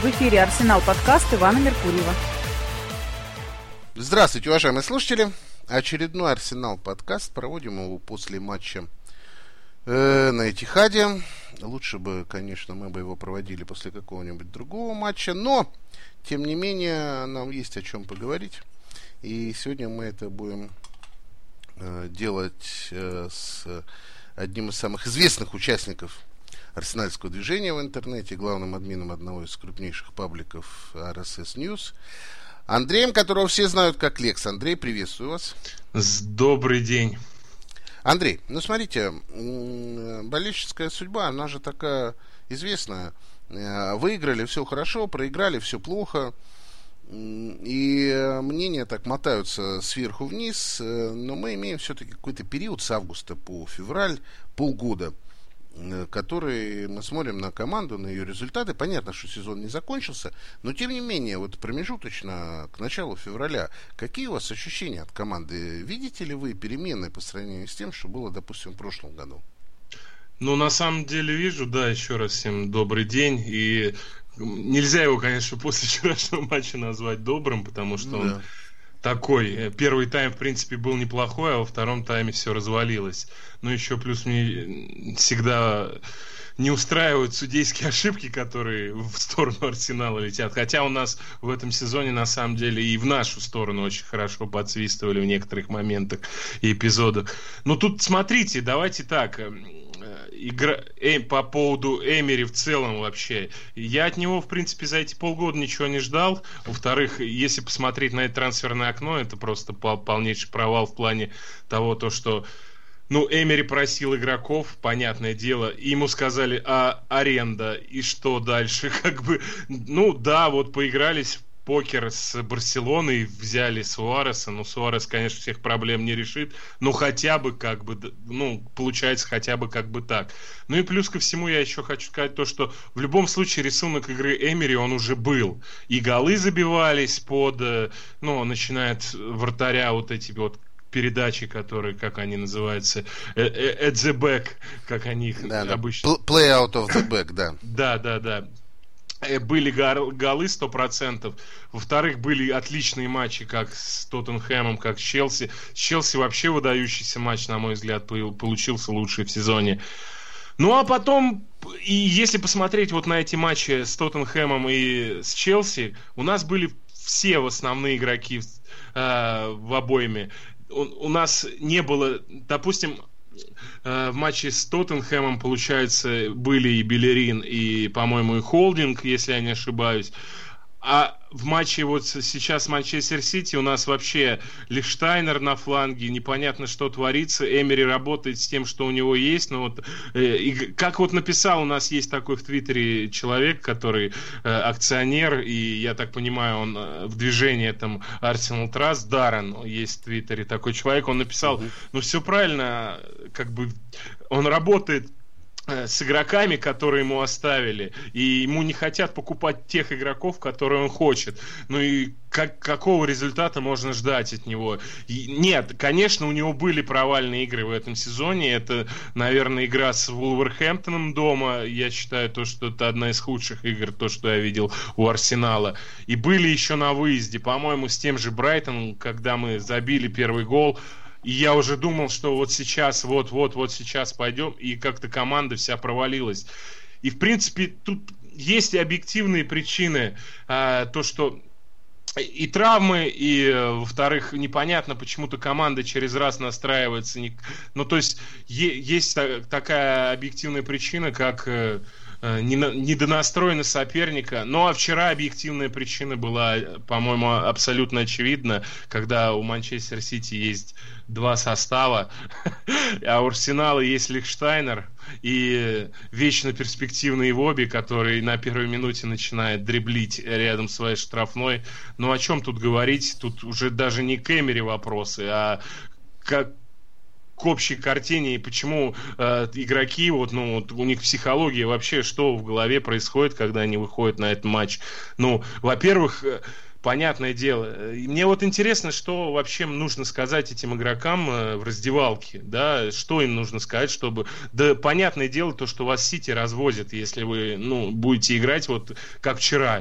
В эфире «Арсенал» подкаст Ивана Меркурьева. Здравствуйте, уважаемые слушатели. Очередной «Арсенал» подкаст. Проводим его после матча на Этихаде. Лучше бы, конечно, мы бы его проводили после какого-нибудь другого матча. Но, тем не менее, нам есть о чем поговорить. И сегодня мы это будем делать с одним из самых известных участников арсенальского движения в интернете, главным админом одного из крупнейших пабликов RSS News, Андреем, которого все знают как Лекс. Андрей, приветствую вас. Добрый день. Андрей, ну смотрите, болельщическая судьба, она же такая известная. Выиграли, все хорошо, проиграли, все плохо. И мнения так мотаются сверху вниз. Но мы имеем все-таки какой-то период с августа по февраль, полгода, который мы смотрим на команду, на ее результаты. Понятно, что сезон не закончился, но тем не менее, вот промежуточно к началу февраля, какие у вас ощущения от команды? Видите ли вы перемены по сравнению с тем, что было, допустим, в прошлом году? Ну, на самом деле вижу, да, еще раз всем добрый день. И нельзя его, конечно, после вчерашнего матча назвать добрым, потому что он такой. Первый тайм, в принципе, был неплохой, а во втором тайме все развалилось. Ну, еще плюс мне всегда не устраивают судейские ошибки, которые в сторону Арсенала летят. Хотя у нас в этом сезоне, на самом деле, и в нашу сторону очень хорошо подсвистывали в некоторых моментах и эпизодах. Но тут, смотрите, давайте так. По поводу Эмери в целом вообще. Я от него, в принципе, за эти полгода ничего не ждал. Во-вторых, если посмотреть на это трансферное окно, это просто полнейший провал в плане того, то, что Эмери просил игроков, понятное дело, и ему сказали, аренда, и что дальше? Вот поигрались в покер с Барселоной, взяли Суареса. Суарес, конечно, всех проблем не решит, но хотя бы получается хотя бы так. И плюс ко всему я еще хочу сказать то, что в любом случае рисунок игры Эмери, он уже был. И голы забивались начиная от вратаря вот эти вот передачи, которые, как они называются, at the back, как они их обычно... Play out of the back, да. Да. Были голы 100%. Во-вторых, были отличные матчи, как с Тоттенхэмом, как с Челси. С Челси вообще выдающийся матч, на мой взгляд, получился лучший в сезоне. А потом, и если посмотреть вот на эти матчи с Тоттенхэмом и с Челси, у нас были все основные игроки в обойме. У нас не было, допустим, в матче с Тоттенхэмом, получается, были и Белерин, и, по-моему, и Холдинг, если я не ошибаюсь. А в матче вот сейчас с Манчестер Сити у нас вообще Лихштайнер на фланге, непонятно, что творится. Эмери работает с тем, что у него есть. Как вот написал, у нас есть такой в Твиттере человек, который акционер, и, я так понимаю, он в движении там Arsenal Trust, Даррен, есть в Твиттере такой человек, он написал, все правильно, он работает с игроками, которые ему оставили, и ему не хотят покупать тех игроков, которые он хочет. И какого результата можно ждать от него? Нет, конечно, у него были провальные игры в этом сезоне. Это, наверное, игра с Вулверхэмптоном дома. Я считаю, что это одна из худших игр, то, что я видел у Арсенала. И были еще на выезде, по-моему, с тем же Брайтоном, когда мы забили первый гол. И я уже думал, что вот сейчас, вот сейчас пойдем, и как-то команда вся провалилась. И, в принципе, тут есть и объективные причины, то, что и травмы, и, во-вторых, непонятно, почему-то команда через раз настраивается. То есть, есть такая объективная причина, как недонастроенность соперника. А вчера объективная причина была, по-моему, абсолютно очевидна, когда у Манчестер Сити есть два состава, а у Арсенала есть Лихштайнер и вечно перспективный Ивоби, который на первой минуте начинает дриблить рядом своей штрафной. О чем тут говорить? Тут уже даже не к Эмери вопросы, а к общей картине, и почему игроки, у них психология, вообще, что в голове происходит, когда они выходят на этот матч. Во-первых, понятное дело. И мне вот интересно, что вообще нужно сказать этим игрокам в раздевалке, да, что им нужно сказать, чтобы... Да, понятное дело, то, что вас Сити развозит, если вы, будете играть вот как вчера.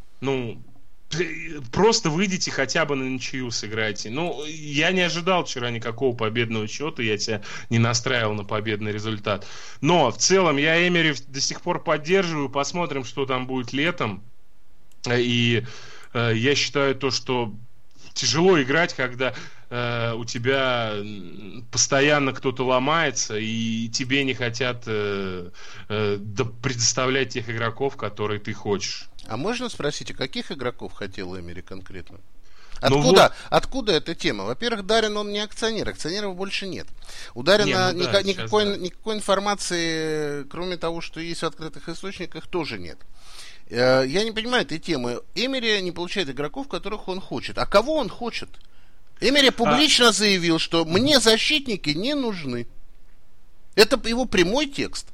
Просто выйдите хотя бы на ничью сыграйте. Я не ожидал вчера никакого победного счета, я тебя не настраивал на победный результат. Но в целом я Эмери до сих пор поддерживаю, посмотрим, что там будет летом. И я считаю то, что тяжело играть, когда у тебя постоянно кто-то ломается, и тебе не хотят предоставлять тех игроков, которые ты хочешь. А можно спросить, а каких игроков хотел Эмери конкретно? Откуда эта тема? Во-первых, Дарин, он не акционер, акционеров больше нет. У Дарина никакой информации, кроме того, что есть в открытых источниках, тоже нет. Я не понимаю этой темы. Эмери не получает игроков, которых он хочет. А кого он хочет? Эмери публично заявил, что мне защитники не нужны. Это его прямой текст.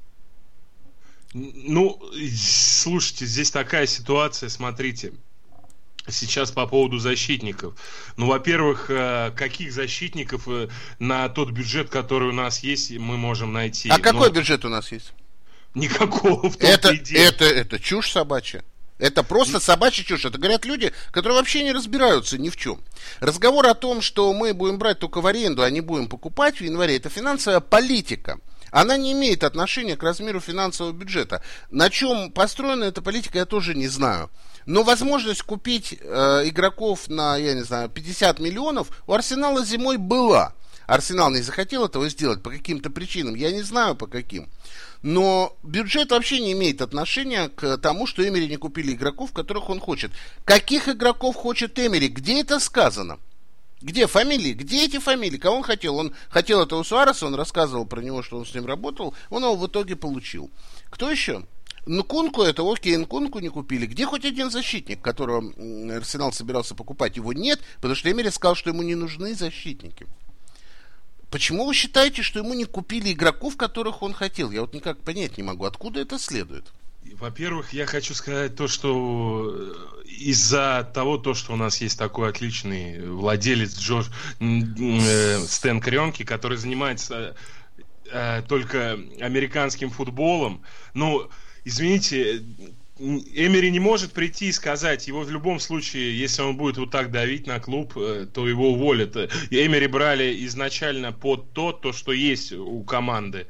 Слушайте, здесь такая ситуация, смотрите. Сейчас по поводу защитников. Во-первых, каких защитников на тот бюджет, который у нас есть, мы можем найти? А какой бюджет у нас есть? Никакого в том-то и дело. Это чушь собачья. Это просто собачья чушь. Это говорят люди, которые вообще не разбираются ни в чем. Разговор о том, что мы будем брать только в аренду, а не будем покупать в январе, это финансовая политика. Она не имеет отношения к размеру финансового бюджета. На чем построена эта политика, я тоже не знаю. Но возможность купить игроков на, 50 миллионов у Арсенала зимой была. Арсенал не захотел этого сделать по каким-то причинам. Я не знаю по каким. Но бюджет вообще не имеет отношения к тому, что Эмери не купили игроков, которых он хочет. Каких игроков хочет Эмери? Где это сказано? Где фамилии? Где эти фамилии? Кого он хотел? Он хотел этого Суареса, он рассказывал про него, что он с ним работал. Он его в итоге получил. Кто еще? Нкунку, это окей, Нкунку не купили. Где хоть один защитник, которого Арсенал собирался покупать? Его нет, потому что Эмери сказал, что ему не нужны защитники. Почему вы считаете, что ему не купили игроков, которых он хотел? Я вот никак понять не могу. Откуда это следует? Во-первых, я хочу сказать то, что из-за того, что у нас есть такой отличный владелец Стэн Крёнке, который занимается только американским футболом, извините, Эмери не может прийти и сказать, его в любом случае, если он будет вот так давить на клуб, то его уволят. Эмери брали изначально под то, что есть у команды.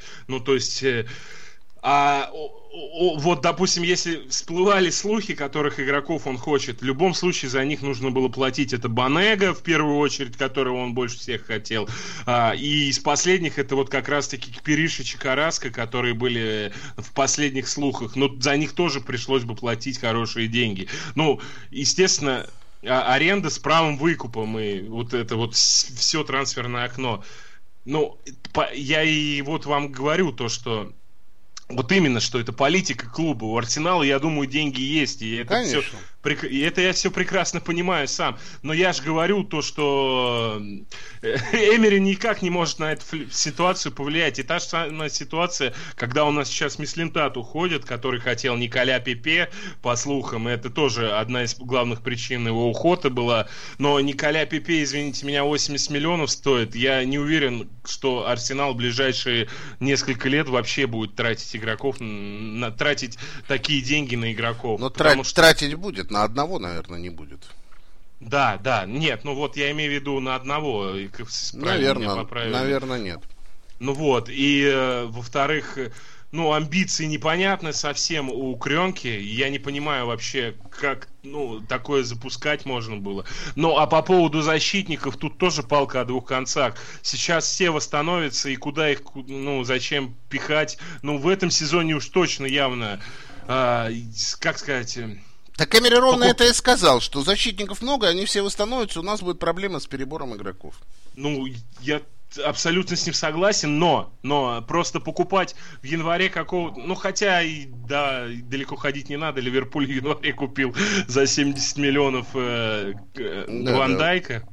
Вот, допустим, если всплывали слухи, которых игроков он хочет, в любом случае за них нужно было платить. Это Банега, в первую очередь, которого он больше всех хотел. И из последних это вот как раз-таки Перишич и Караска, которые были в последних слухах. Но за них тоже пришлось бы платить хорошие деньги. Естественно, аренда с правом выкупа. Вот это вот все трансферное окно. Я и вот вам говорю то, что вот именно, что это политика клуба. У Арсенала, я думаю, деньги есть. И это я все прекрасно понимаю сам. Но я же говорю то, что Эмери никак не может на эту ситуацию повлиять. И та же самая ситуация, когда у нас сейчас Мислинтат уходит, который хотел Николя Пепе, по слухам. Это тоже одна из главных причин его ухода была. Но Николя Пепе, извините меня, 80 миллионов стоит. Я не уверен, что Арсенал в ближайшие несколько лет вообще будет тратить игроков, тратить такие деньги на игроков. Но тратить будет, на одного, наверное, не будет. Да, нет, я имею в виду на одного. Наверное, нет. И во-вторых, амбиции непонятны совсем у Крёнки. Я не понимаю вообще, как такое запускать можно было. А по поводу защитников, тут тоже палка о двух концах. Сейчас все восстановятся, и куда их, зачем пихать? В этом сезоне уж точно явно, как сказать... Так Эмери ровно это и сказал, что защитников много, они все восстановятся, у нас будет проблема с перебором игроков. Я абсолютно с ним согласен, но просто покупать в январе хотя и далеко ходить не надо, Ливерпуль в январе купил за 70 миллионов Ван Дайка.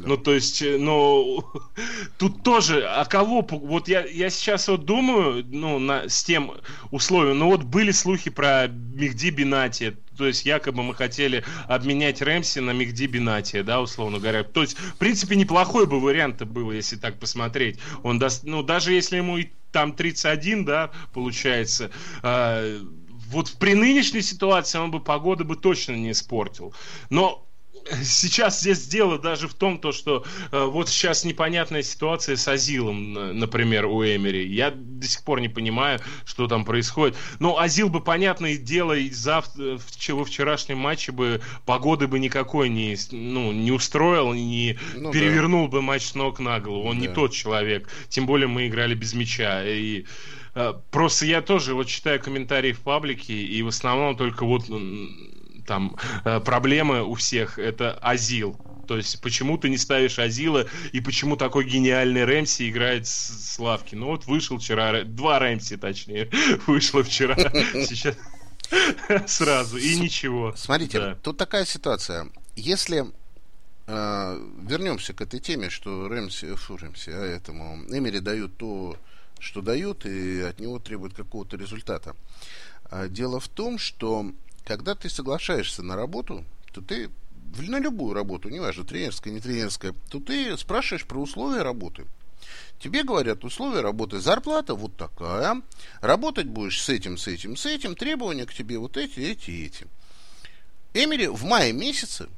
Тут тоже, а кого? Вот я сейчас думаю, с тем условием, были слухи про Мехди Бенати, то есть якобы мы хотели обменять Рэмси на Мехди Бенатия, да, условно говоря. То есть, в принципе, неплохой бы вариант был, если так посмотреть. Он даже если ему и там 31, да, получается, вот при нынешней ситуации он бы погоды бы точно не испортил. Но сейчас здесь дело даже в том, что вот сейчас непонятная ситуация с Азилом, например, у Эмери. Я до сих пор не понимаю, что там происходит. Но Азил бы, понятное дело, и во вчерашнем матче бы погоды бы никакой не устроил, не перевернул бы матч с ног на голову. Он не тот человек. Тем более мы играли без мяча. И просто я тоже вот читаю комментарии в паблике, и в основном только вот там проблемы у всех это Азил. То есть почему ты не ставишь Азила, и почему такой гениальный Рэмси играет с лавки? Ну вот вышел вчера, 2 Рэмси точнее, вышло вчера, сейчас сразу, и ничего. Смотрите, тут такая ситуация. Если вернемся к этой теме, что этому Эмери дают то, что дают, и от него требуют какого-то результата. Дело в том, что когда ты соглашаешься на работу, то ты, на любую работу, неважно, тренерская, не тренерская, то ты спрашиваешь про условия работы. Тебе говорят, условия работы, зарплата вот такая, работать будешь с этим, требования к тебе вот эти. Эмери в мае месяце,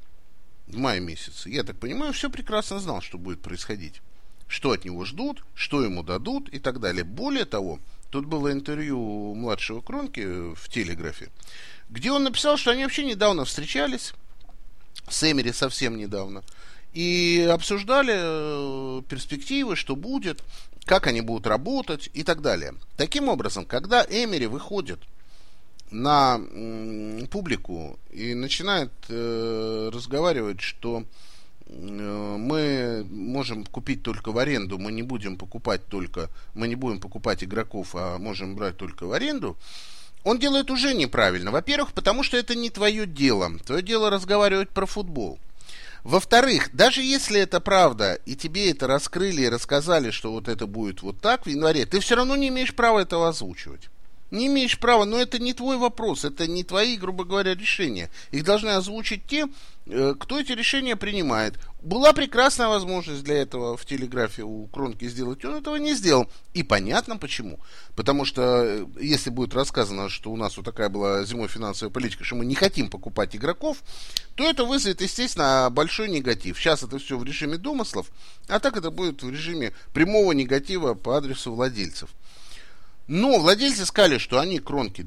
я так понимаю, все прекрасно знал, что будет происходить. Что от него ждут, что ему дадут и так далее. Более того, тут было интервью младшего Кронки в Телеграфе, где он написал, что они вообще недавно встречались, с Эмери совсем недавно, и обсуждали перспективы, что будет, как они будут работать и так далее. Таким образом, когда Эмери выходит на публику и начинает разговаривать, что мы можем купить только в аренду, мы не будем покупать игроков, а можем брать только в аренду, он делает уже неправильно. Во-первых, потому что это не твое дело. Твое дело разговаривать про футбол. Во-вторых, даже если это правда, и тебе это раскрыли и рассказали, что вот это будет вот так в январе, ты все равно не имеешь права этого озвучивать. Не имеешь права, но это не твой вопрос, это не твои, грубо говоря, решения. Их должны озвучить те, кто эти решения принимает. Была прекрасная возможность для этого в Телеграфе у Кронки сделать, он этого не сделал. И понятно почему. Потому что если будет рассказано, что у нас вот такая была зимой финансовая политика, что мы не хотим покупать игроков, то это вызовет, естественно, большой негатив. Сейчас это все в режиме домыслов, а так это будет в режиме прямого негатива по адресу владельцев. Но владельцы сказали, что они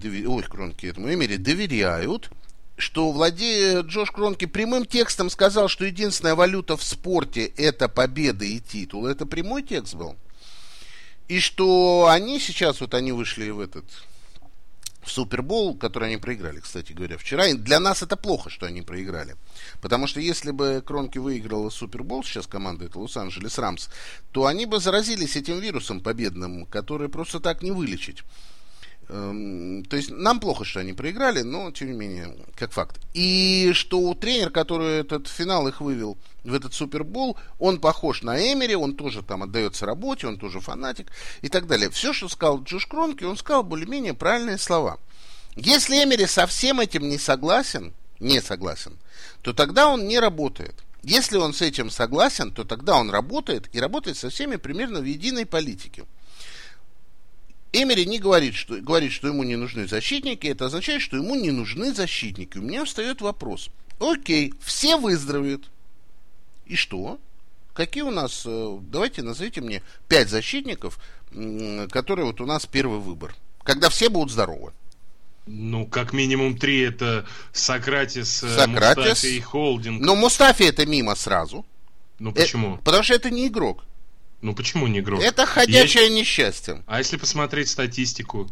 Эмери доверяют, что Джош Кронки прямым текстом сказал, что единственная валюта в спорте это победа и титул. Это прямой текст был. И что они сейчас, они вышли в Супербол, который они проиграли, кстати говоря, вчера. И для нас это плохо, что они проиграли. Потому что если бы Кронки выиграла Супербол, сейчас команда это Лос-Анджелес Рамс, то они бы заразились этим вирусом победным, который просто так не вылечить. То есть нам плохо, что они проиграли, но тем не менее, как факт. И что тренер, который этот финал их вывел в этот Супербол, он похож на Эмери, он тоже там отдается работе, он тоже фанатик и так далее. Все, что сказал Джош Кронки, он сказал более-менее правильные слова. Если Эмери со всем этим не согласен, то тогда он не работает. Если он с этим согласен, то тогда он работает, и работает со всеми примерно в единой политике. Эмери не говорит, что ему не нужны защитники, это означает, что ему не нужны защитники. У меня встает вопрос. Окей, все выздоровеют. И что? Какие у нас, давайте назовите мне 5 защитников, которые у нас первый выбор, когда все будут здоровы. Ну, как минимум 3 это Сократис, Мустафи и Холдинг. Но Мустафи это мимо сразу. Ну, почему? Потому что это не игрок. Ну, почему не игрок? Это ходячее несчастье. А если посмотреть статистику?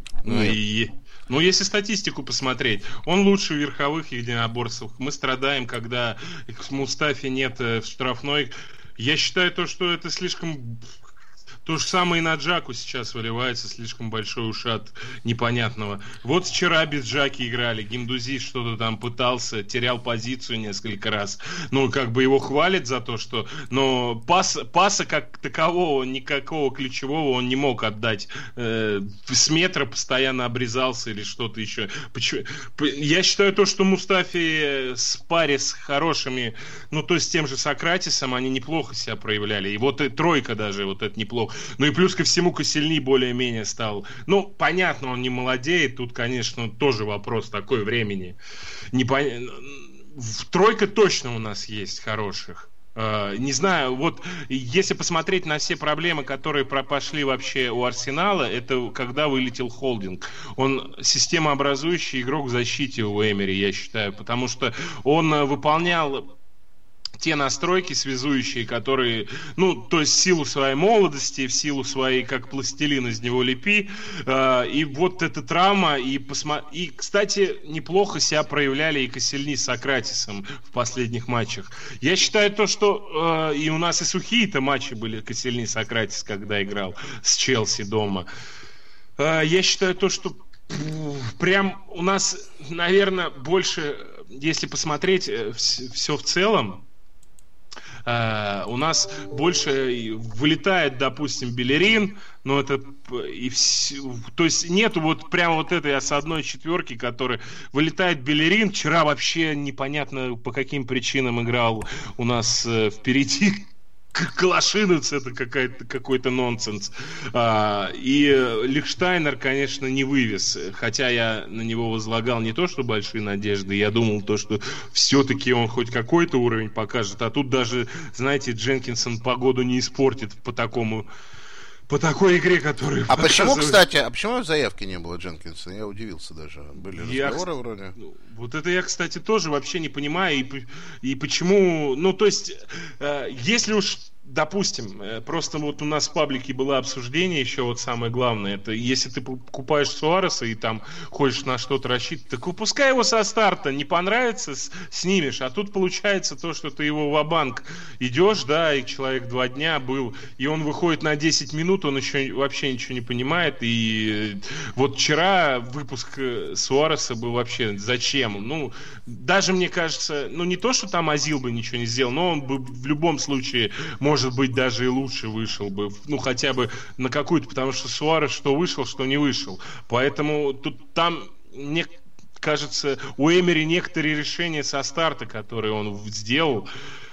Если статистику посмотреть, он лучше в верховых единоборствах. Мы страдаем, когда Мустафи нет в штрафной. Я считаю, что это слишком... То же самое и на Джаку сейчас выливается, слишком большой ушат непонятного. Вот вчера без Джаки играли, Гиндузи что-то там пытался, терял позицию несколько раз. Ну, как бы его хвалят за то, что... Но паса как такового, никакого ключевого он не мог отдать. С метра постоянно обрезался или что-то еще. Я считаю то, что Мустафи с паре с хорошими, ну, то есть с тем же Сократисом, они неплохо себя проявляли. И вот и тройка даже, вот это неплохо. Ну и плюс ко всему Косельни более-менее стал. Ну, понятно, он не молодеет. Тут, конечно, тоже вопрос такой времени. Тройка точно у нас есть хороших. Не знаю, вот если посмотреть на все проблемы, которые пошли вообще у Арсенала, это когда вылетел Холдинг. Он системообразующий игрок в защите у Эмери, я считаю, потому что он выполнял те настройки связующие, которые, ну, то есть в силу своей молодости, в силу своей, как пластилин из него лепи, и вот эта травма, и, кстати, неплохо себя проявляли и Косельни с Сократисом в последних матчах. Я считаю то, что и у нас и сухие-то матчи были Косельни Сократис, когда играл с Челси дома. Я считаю то, что прям у нас, наверное, больше, если посмотреть все в целом, у нас больше вылетает, допустим, Белерин, но это и все, то есть нету вот прямо вот этой осадной четверки, которая вылетает Белерин. Вчера вообще непонятно по каким причинам играл у нас впереди Калашинец, это какой-то нонсенс. И Лихштайнер, конечно, не вывез. Хотя я на него возлагал не то, что большие надежды. Я думал, то, что все-таки он хоть какой-то уровень покажет. А тут даже, знаете, Дженкинсон погоду не испортит по такой игре, которую почему, кстати, почему в заявке не было Дженкинсона? Я удивился даже. Были разговоры вроде. Вот это я, кстати, тоже вообще не понимаю. И почему... Ну, то есть, если уж, допустим, просто вот у нас в паблике было обсуждение, еще вот самое главное, это если ты покупаешь Суареса и там хочешь на что-то рассчитывать, так выпускай его со старта, не понравится, снимешь. А тут получается то, что ты его ва-банк идешь, да, и человек 2 дня был, и он выходит на 10 минут, он еще вообще ничего не понимает. И вот вчера выпуск Суареса был вообще зачем? Ну, даже мне кажется, ну не то, что там Азил бы ничего не сделал, но он бы в любом случае, может быть, даже и лучше вышел бы, ну хотя бы на какую-то, потому что Суарес что вышел, что не вышел. Поэтому тут там, мне кажется, у Эмери некоторые решения со старта, которые он сделал.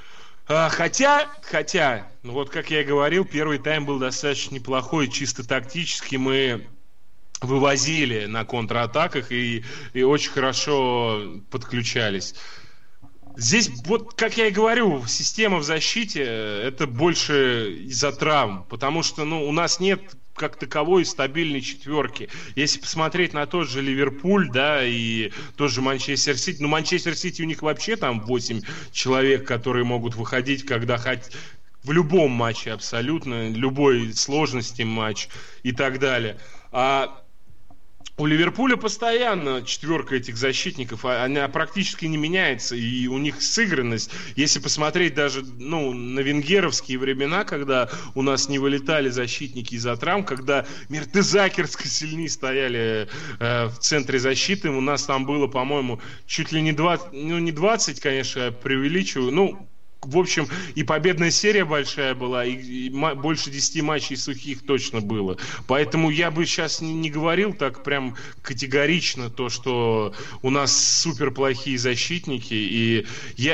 Хотя, ну вот как я и говорил, первый тайм был достаточно неплохой, чисто тактически мы вывозили на контратаках и очень хорошо подключались. Здесь, вот как я и говорю, система в защите это больше из-за травм, потому что у нас нет как таковой стабильной четверки. Если посмотреть на тот же Ливерпуль, да, и тот же Манчестер Сити, Манчестер Сити у них вообще там 8 человек, которые могут выходить, когда хотят, в любом матче абсолютно, любой сложности матч и так далее. А у Ливерпуля постоянно четверка этих защитников, она практически не меняется, и у них сыгранность, если посмотреть даже на венгеровские времена, когда у нас не вылетали защитники из-за травм, когда Мертезакерско сильнее стояли в центре защиты, у нас там было, по-моему, чуть ли не 20, не 20, конечно, преувеличиваю, в общем, и победная серия большая была, и больше 10 матчей сухих точно было. Поэтому я бы сейчас не говорил так прям категорично то, что у нас супер плохие защитники. И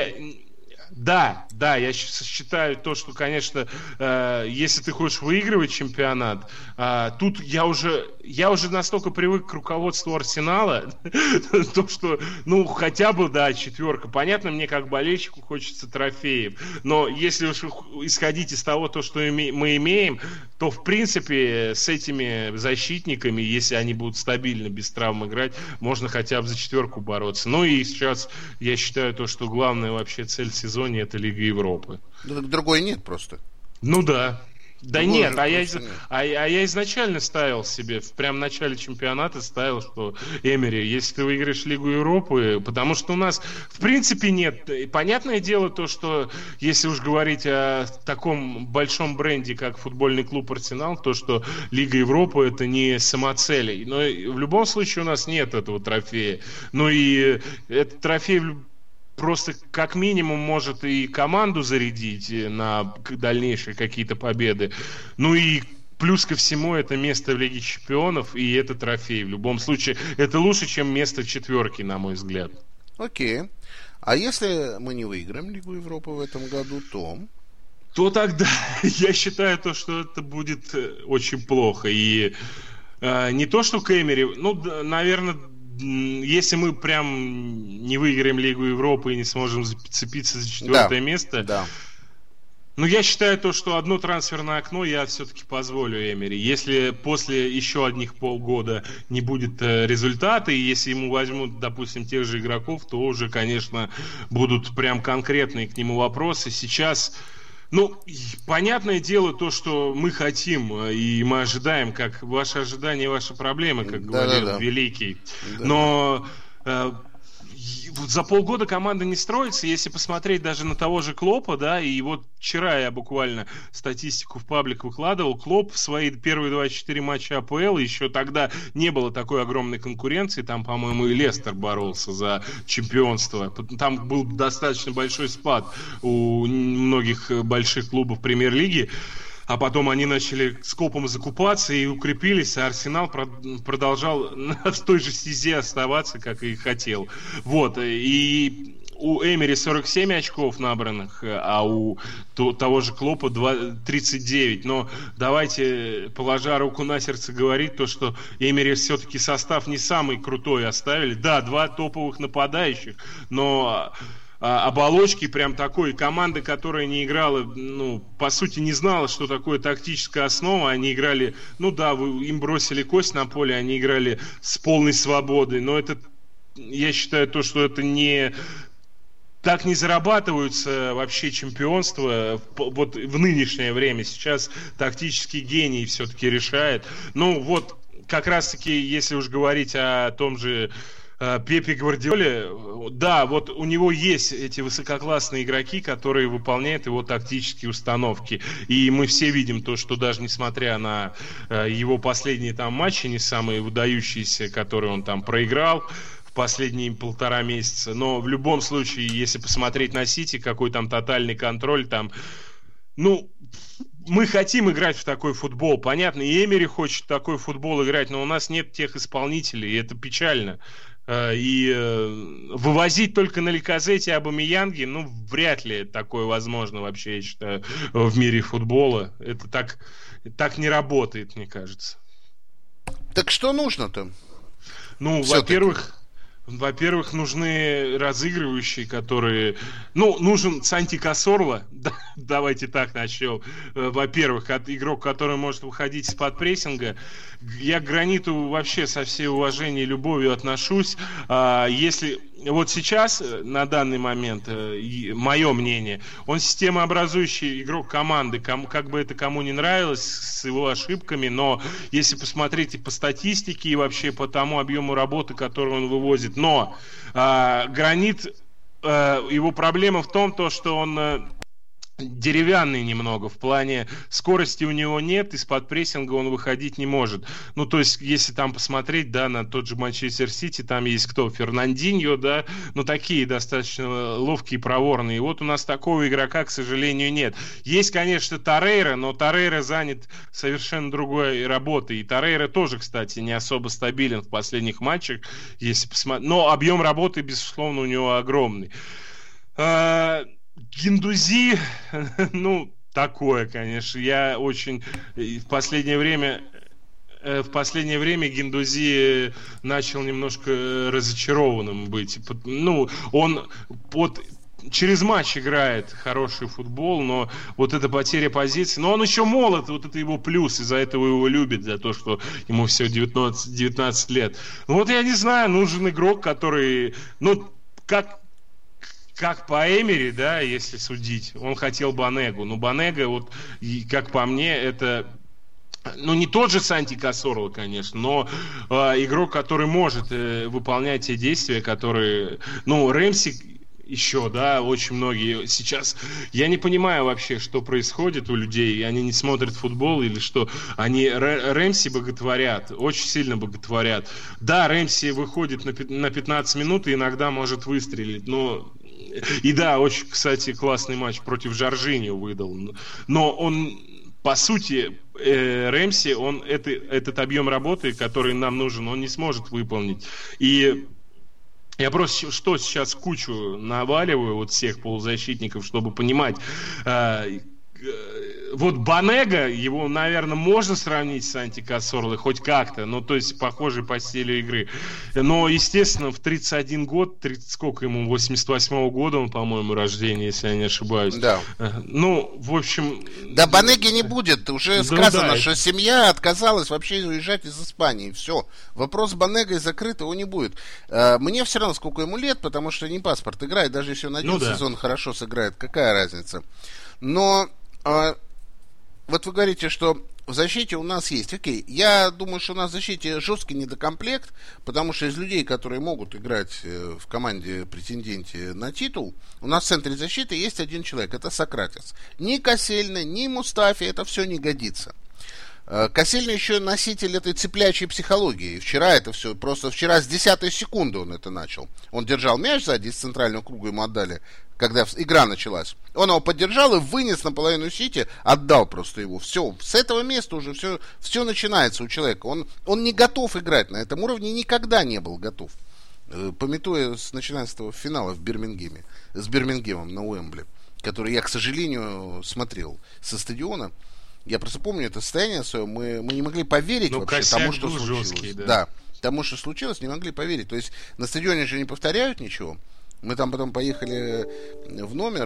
я считаю то, что, конечно, если ты хочешь выигрывать чемпионат, тут я уже настолько привык к руководству Арсенала, то, что, хотя бы, да, четверка. Понятно, мне как болельщику хочется трофеев, но если уж исходить из того, то, что мы имеем, то, в принципе, с этими защитниками, если они будут стабильно, без травм играть, можно хотя бы за четверку бороться. Ну и сейчас я считаю то, что главная вообще цель сезона — это Лига Европы. Другой нет просто. Да. Да Другого нет, же просто нет. я изначально ставил себе, прям в начале чемпионата ставил, что Эмери, если ты выиграешь Лигу Европы, потому что у нас в принципе нет. И понятное дело то, что если уж говорить о таком большом бренде, как футбольный клуб Арсенал, то, что Лига Европы это не самоцель. Но в любом случае у нас нет этого трофея. Ну и этот трофей просто как минимум может и команду зарядить на дальнейшие какие-то победы. Ну и плюс ко всему это место в Лиге Чемпионов и это трофей. В любом случае это лучше, чем место в четверке, на мой взгляд. Окей. А если мы не выиграем Лигу Европы в этом году, то тогда я считаю, что это будет очень плохо. И не то, что Эмери, наверное, если мы прям не выиграем Лигу Европы и не сможем зацепиться за четвертое место, да. Я считаю что одно трансферное окно я все-таки позволю Эмери. Если после еще одних полгода не будет результата, и если ему возьмут, допустим, тех же игроков, то уже, конечно, будут прям конкретные к нему вопросы. Сейчас... понятное дело то, что мы хотим, и мы ожидаем, как ваши ожидания, ваши проблемы, как говорил Великий. Да. Но за полгода команда не строится. Если посмотреть даже на того же Клопа, да, и вот вчера я буквально статистику в паблик выкладывал, Клоп в свои первые 24 матча АПЛ, еще тогда не было такой огромной конкуренции, там, по-моему, и Лестер боролся за чемпионство. Там был достаточно большой спад у многих больших клубов премьер-лиги. А потом они начали скопом закупаться и укрепились, а Арсенал продолжал в той же стезе оставаться, как и хотел. Вот. И у Эмери 47 очков набранных, а у того же Клопа 39. Но давайте, положа руку на сердце, говорить то, что Эмери все-таки состав не самый крутой оставили. Да, 2 топовых нападающих, но... оболочки прям такой команды, которая не играла, по сути не знала, что такое тактическая основа, они играли, им бросили кость на поле, они играли с полной свободой, но это, я считаю, что это не... Так не зарабатываются вообще чемпионства вот в нынешнее время. Сейчас тактический гений все-таки решает. Как раз-таки, если уж говорить о том же Пепе Гвардиоле, да, вот у него есть эти высококлассные игроки, которые выполняют его тактические установки. И мы все видим то, что даже несмотря на его последние там матчи, не самые выдающиеся, которые он там проиграл в последние 1,5 месяца, но в любом случае, если посмотреть на Сити, какой там тотальный контроль, там, мы хотим играть в такой футбол, понятно, и Эмери хочет такой футбол играть, но у нас нет тех исполнителей, и это печально. И вывозить только на Лаказете и Абамеянге, вряд ли такое возможно вообще, я считаю, в мире футбола. Это так не работает, мне кажется. Так что нужно-то? Во-первых, нужны разыгрывающие, которые... нужен Санти Касорла, давайте так начнем. Во-первых, игрок, который может выходить из-под прессинга. Я к Граниту вообще со всей уважением и любовью отношусь. Если... Вот сейчас, на данный момент, мое мнение, он системообразующий игрок команды, как бы это кому не нравилось, с его ошибками, но если посмотреть и по статистике, и вообще по тому объему работы, которую он вывозит, но Гранит, его проблема в том, что он... деревянный немного, в плане скорости у него нет, из-под прессинга он выходить не может. То есть, если там посмотреть, да, на тот же Манчестер Сити, там есть кто? Фернандиньо, да, такие достаточно ловкие, проворные. И вот у нас такого игрока, к сожалению, нет. Есть, конечно, Торрейра, но Торрейра занят совершенно другой работой. И Торрейра тоже, кстати, не особо стабилен в последних матчах, если посмотреть. Но объем работы, безусловно, у него огромный. Гендузи, такое, конечно. Я очень в последнее время Гендузи начал немножко разочарованным быть. Он через матч играет хороший футбол, но вот эта потеря позиций, но он еще молод, вот это его плюс, из-за этого его любят, за то, что ему всего 19 лет. Я не знаю, нужен игрок, который, как по Эмери, да, если судить, он хотел Банегу. Но Банега, вот, как по мне, это... Ну, не тот же Санти Касорло, конечно, но игрок, который может выполнять те действия, которые... Ну, Рэмси еще, да, очень многие сейчас... Я не понимаю вообще, что происходит у людей, они не смотрят футбол или что. Они Рэмси боготворят, очень сильно боготворят. Да, Рэмси выходит на 15 минут и иногда может выстрелить, но... И да, очень, кстати, классный матч против Жоржиньо выдал. Но он... По сути, Рэмси, он этот объем работы, который нам нужен, он не сможет выполнить. И я просто что сейчас кучу наваливаю вот всех полузащитников, чтобы понимать. Вот Банега, его, наверное, можно сравнить с Санти Касорло хоть как-то, ну, то есть, похожий по стилю игры. Но, естественно, в 31 год, сколько ему, 88-го года он, по-моему, рождения, если я не ошибаюсь. Да. Ну, в общем... Да, Банеги не будет. Уже сказано, что семья отказалась вообще уезжать из Испании. Все. Вопрос с Банегой закрыт, его не будет. Мне все равно, сколько ему лет, потому что не паспорт играет. Даже если он один сезон хорошо сыграет, какая разница. Но... Вот вы говорите, что в защите у нас есть. Окей, я думаю, что у нас в защите жесткий недокомплект, потому что из людей, которые могут играть в команде претенденте на титул, у нас в центре защиты есть один человек, это Сократес. Ни Касельный, ни Мустафи, это все не годится. Касельный еще носитель этой цеплячей психологии. Вчера это все, просто вчера с 10-й секунды он это начал. Он держал мяч сзади, из центрального круга ему отдали, когда игра началась. Он его поддержал и вынес на половину сити, отдал просто его. Все, с этого места уже все начинается у человека. Он не готов играть на этом уровне, никогда не был готов. Памятуя с начинательства финала в Бирмингеме, с Бирмингемом на Уэмбли, который я, к сожалению, смотрел со стадиона. Я просто помню это состояние свое, мы не могли поверить вообще тому, что случилось. Жесткий, да, тому, что случилось, не могли поверить. То есть на стадионе же не повторяют ничего. Мы там потом поехали в номер,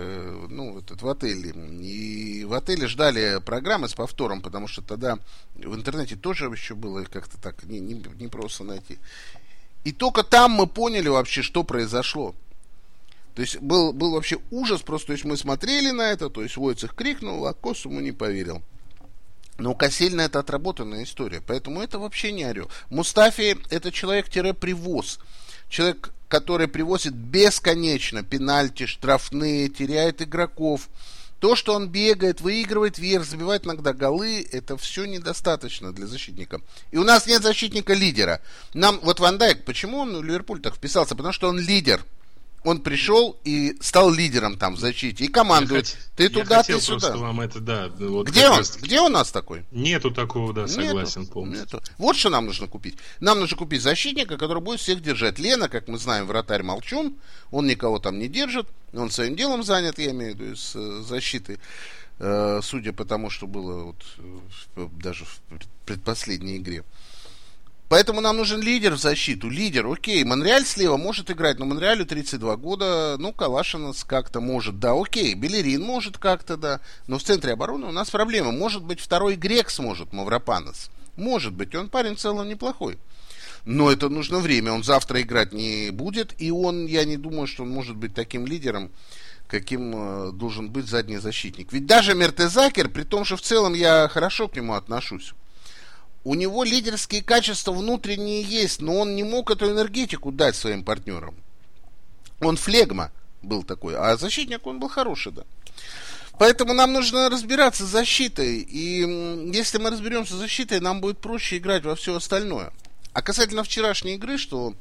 в отеле, и в отеле ждали программы с повтором, потому что тогда в интернете тоже еще было как-то так не просто найти. И только там мы поняли вообще, что произошло. То есть был вообще ужас просто, то есть мы смотрели на это, то есть Войцех крикнул, а Косуму не поверил. Но Касельный это отработанная история, поэтому это вообще не орел. Мустафи это человек-привоз. Человек, который привозит бесконечно пенальти, штрафные, теряет игроков. То, что он бегает, выигрывает вверх, забивает иногда голы, это все недостаточно для защитника. И у нас нет защитника-лидера. Вот Ван Дайк, почему он в Ливерпуль так вписался? Потому что он лидер. Он пришел и стал лидером там в защите и командует. Ты туда, ты сюда. Вам это, да, вот где он? Где у нас такой? Нету такого, да, согласен полностью. Нету. Вот что нам нужно купить. Нам нужно купить защитника, который будет всех держать. Лена, как мы знаем, вратарь молчун. Он никого там не держит. Он своим делом занят, я имею в виду, с защитой. Судя по тому, что было даже в предпоследней игре. Поэтому нам нужен лидер в защиту. Лидер, окей. Монреаль слева может играть, но Монреалю 32 года. Калашинас как-то может, да, окей. Белерин может как-то, да. Но в центре обороны у нас проблема. Может быть, второй грек сможет, Мавропанос. Может быть, он парень в целом неплохой. Но это нужно время. Он завтра играть не будет. И я не думаю, что он может быть таким лидером, каким должен быть задний защитник. Ведь даже Мертезакер, при том, что в целом я хорошо к нему отношусь, у него лидерские качества внутренние есть, но он не мог эту энергетику дать своим партнерам. Он флегма был такой, а защитник он был хороший, да. Поэтому нам нужно разбираться с защитой, и если мы разберемся с защитой, нам будет проще играть во все остальное. А касательно вчерашней игры, что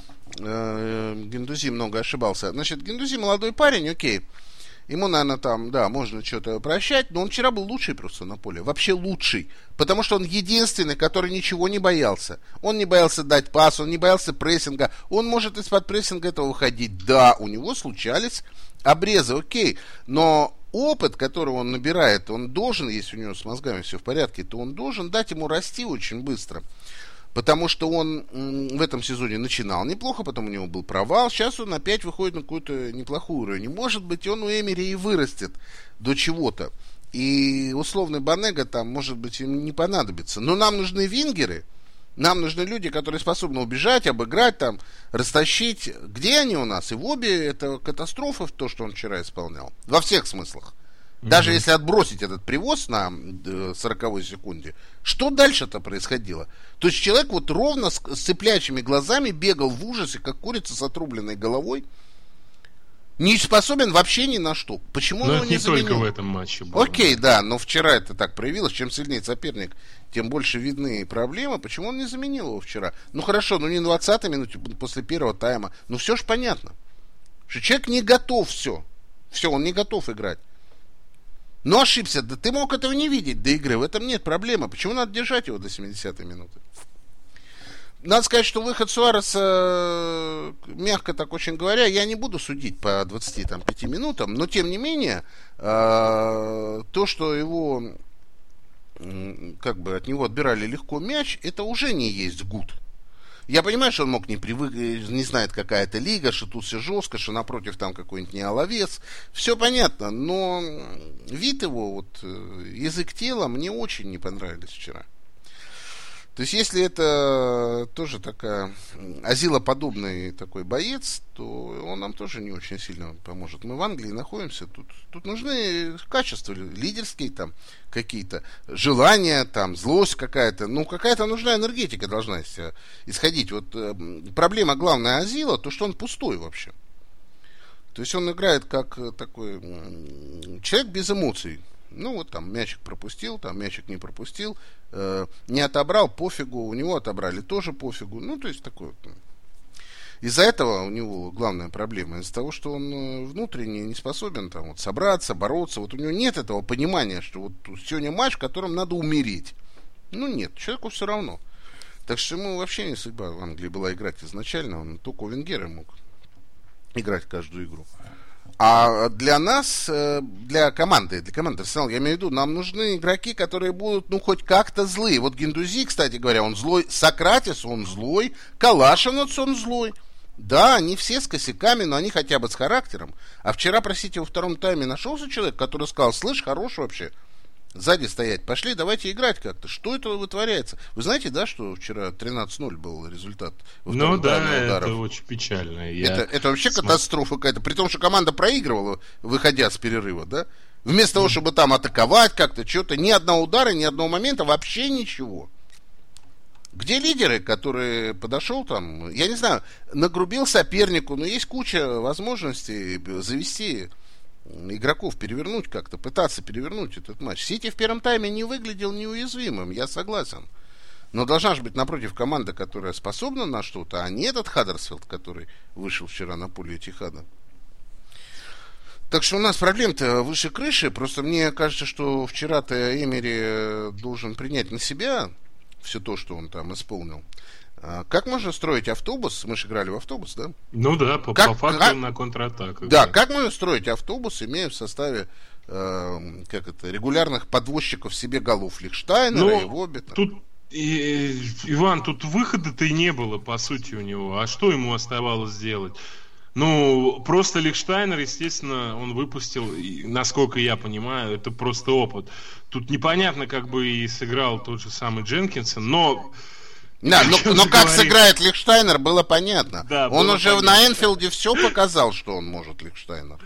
Гендузи много ошибался. Значит, Гендузи молодой парень, окей. Ему, наверное, там, да, можно что-то прощать, но он вчера был лучший просто на поле, вообще лучший, потому что он единственный, который ничего не боялся. Он не боялся дать пас, он не боялся прессинга, он может из-под прессинга этого выходить. Да, у него случались обрезы, окей, но опыт, который он набирает, он должен, если у него с мозгами все в порядке, то он должен дать ему расти очень быстро. Потому что он в этом сезоне начинал неплохо, потом у него был провал. Сейчас он опять выходит на какую-то неплохую уровень. Может быть, он у Эмери и вырастет до чего-то. И условный Банега там, может быть, им не понадобится. Но нам нужны вингеры, Нам нужны люди, которые способны убежать, обыграть, там, растащить. Где они у нас? И в обе это катастрофа, то, что он вчера исполнял. Во всех смыслах. Даже если отбросить этот привоз на 40-й секунде, что дальше-то происходило? То есть человек вот ровно с цыплячьими глазами бегал в ужасе, как курица с отрубленной головой, не способен вообще ни на что. Почему он его не заменил? Но не только в этом матче было. Окей, да, но вчера это так проявилось. Чем сильнее соперник, тем больше видны проблемы. Почему он не заменил его вчера? Ну хорошо, ну не на 20-й минуте после первого тайма. Ну все же понятно. Что человек не готов все. Все, он не готов играть. Но ошибся. Да ты мог этого не видеть до игры. В этом нет проблемы. Почему надо держать его до 70-й минуты? Надо сказать, что выход Суареса, мягко так очень говоря, я не буду судить по 25 минутам, но тем не менее, то, что его, как бы от него отбирали легко мяч, это уже не есть гуд. Я понимаю, что он мог не привыкнуть, не знает, какая это лига, что тут все жестко, что напротив там какой-нибудь неоловец. Все понятно, но вид его, вот, язык тела мне очень не понравились вчера. То есть, если это тоже такая азилоподобный такой боец, то он нам тоже не очень сильно поможет. Мы в Англии находимся, тут нужны качества лидерские, там, какие-то желания, там, злость какая-то. Ну, какая-то нужна энергетика должна исходить. Вот проблема главная Азила, то, что он пустой вообще. То есть, он играет как такой человек без эмоций. Ну, вот там мячик пропустил, там мячик не пропустил, не отобрал, пофигу, у него отобрали, тоже пофигу. Ну, то есть, такой вот. Из-за этого у него главная проблема, из-за того, что он внутренне не способен там вот собраться, бороться. Вот у него нет этого понимания, что вот сегодня матч, в котором надо умереть. Ну, нет, человеку все равно. Так что ему вообще не судьба в Англии была играть изначально, он только у Венгера мог играть каждую игру. А для нас, для команды Арсенал, я имею в виду, нам нужны игроки, которые будут, ну, хоть как-то злые. Вот Гендузи, кстати говоря, он злой. Сократис, он злой. Калашинец, он злой. Да, они все с косяками, но они хотя бы с характером. А вчера, простите, во втором тайме нашелся человек, который сказал: слышь, хорош вообще сзади стоять. Пошли, давайте играть как-то. Что это вытворяется? Вы знаете, да, что вчера 13-0 был результат? Ну да, это очень печально. Это вообще катастрофа какая-то. При том, что команда проигрывала, выходя с перерыва, да? Вместо того, чтобы там атаковать как-то, что-то, ни одного удара, ни одного момента, вообще ничего. Где лидеры, которые подошел там, я не знаю, нагрубил сопернику, но есть куча возможностей завести игроков, перевернуть как-то, пытаться перевернуть этот матч. Сити в первом тайме не выглядел неуязвимым, я согласен. Но должна же быть напротив команда, которая способна на что-то, а не этот Хаддерсфилд, который вышел вчера на поле Этихада. Так что у нас проблем-то выше крыши. Просто мне кажется, что вчера-то Эмери должен принять на себя все то, что он там исполнил. Как можно строить автобус? Мы же играли в автобус, да? Ну да, по факту на контратаках. Да, как можно строить автобус, имея в составе регулярных подвозчиков себе голов Лихштайнера и Воббита? Иван, тут выхода-то и не было, по сути, у него. А что ему оставалось сделать? Ну, просто Лихштайнер, естественно, он выпустил, насколько я понимаю, это просто опыт. Тут непонятно, как бы и сыграл тот же самый Дженкинсон, но... Да, но как сыграет Лихштайнер, было понятно. Да, он уже понятно. На Энфилде все показал, что он может, Лихштайнер.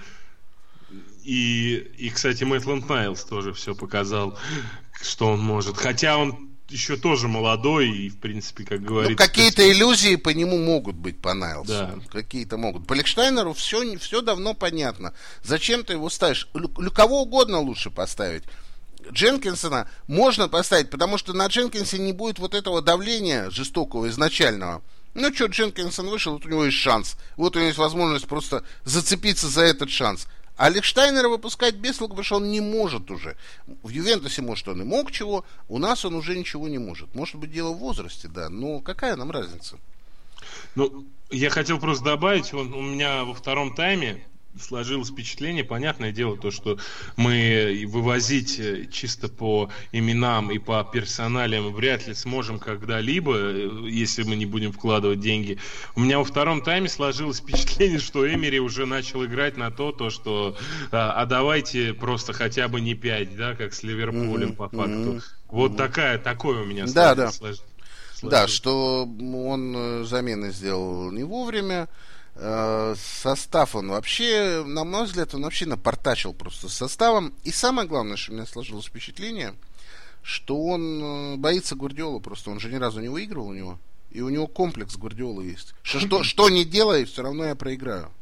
И, кстати, Мэйтланд Найлс тоже все показал, что он может. Хотя он еще тоже молодой и, в принципе, как говорится... Ну, какие-то иллюзии по нему могут быть, по Найлсу. Да. Какие-то могут. По Лихштайнеру все давно понятно. Зачем ты его ставишь? Кого угодно лучше поставить. Дженкинсона можно поставить, потому что на Дженкинсе не будет вот этого давления жестокого изначального. Ну что, Дженкинсон вышел, вот у него есть шанс. Вот у него есть возможность просто зацепиться за этот шанс. А Лихштайнера выпускать без толку, потому что он не может уже. В Ювентусе, может, он и мог чего, у нас он уже ничего не может. Может быть, дело в возрасте, да, но какая нам разница? Ну, я хотел просто добавить, у меня во втором тайме сложилось впечатление, понятное дело, то, что мы вывозить чисто по именам и по персоналиям вряд ли сможем когда-либо, если мы не будем вкладывать деньги. У меня во втором тайме сложилось впечатление, что Эмери уже начал играть на то, что давайте просто хотя бы не 5, да, как с Ливерпулем по факту. Вот такое у меня сложилось. Да, что он замены сделал не вовремя. Состав он вообще, на мой взгляд, он вообще напортачил просто с составом. И самое главное, что у меня сложилось впечатление, что он боится Гвардиолы просто. Он же ни разу не выигрывал у него. И у него комплекс Гвардиолы есть. Что не делай, все равно я проиграю.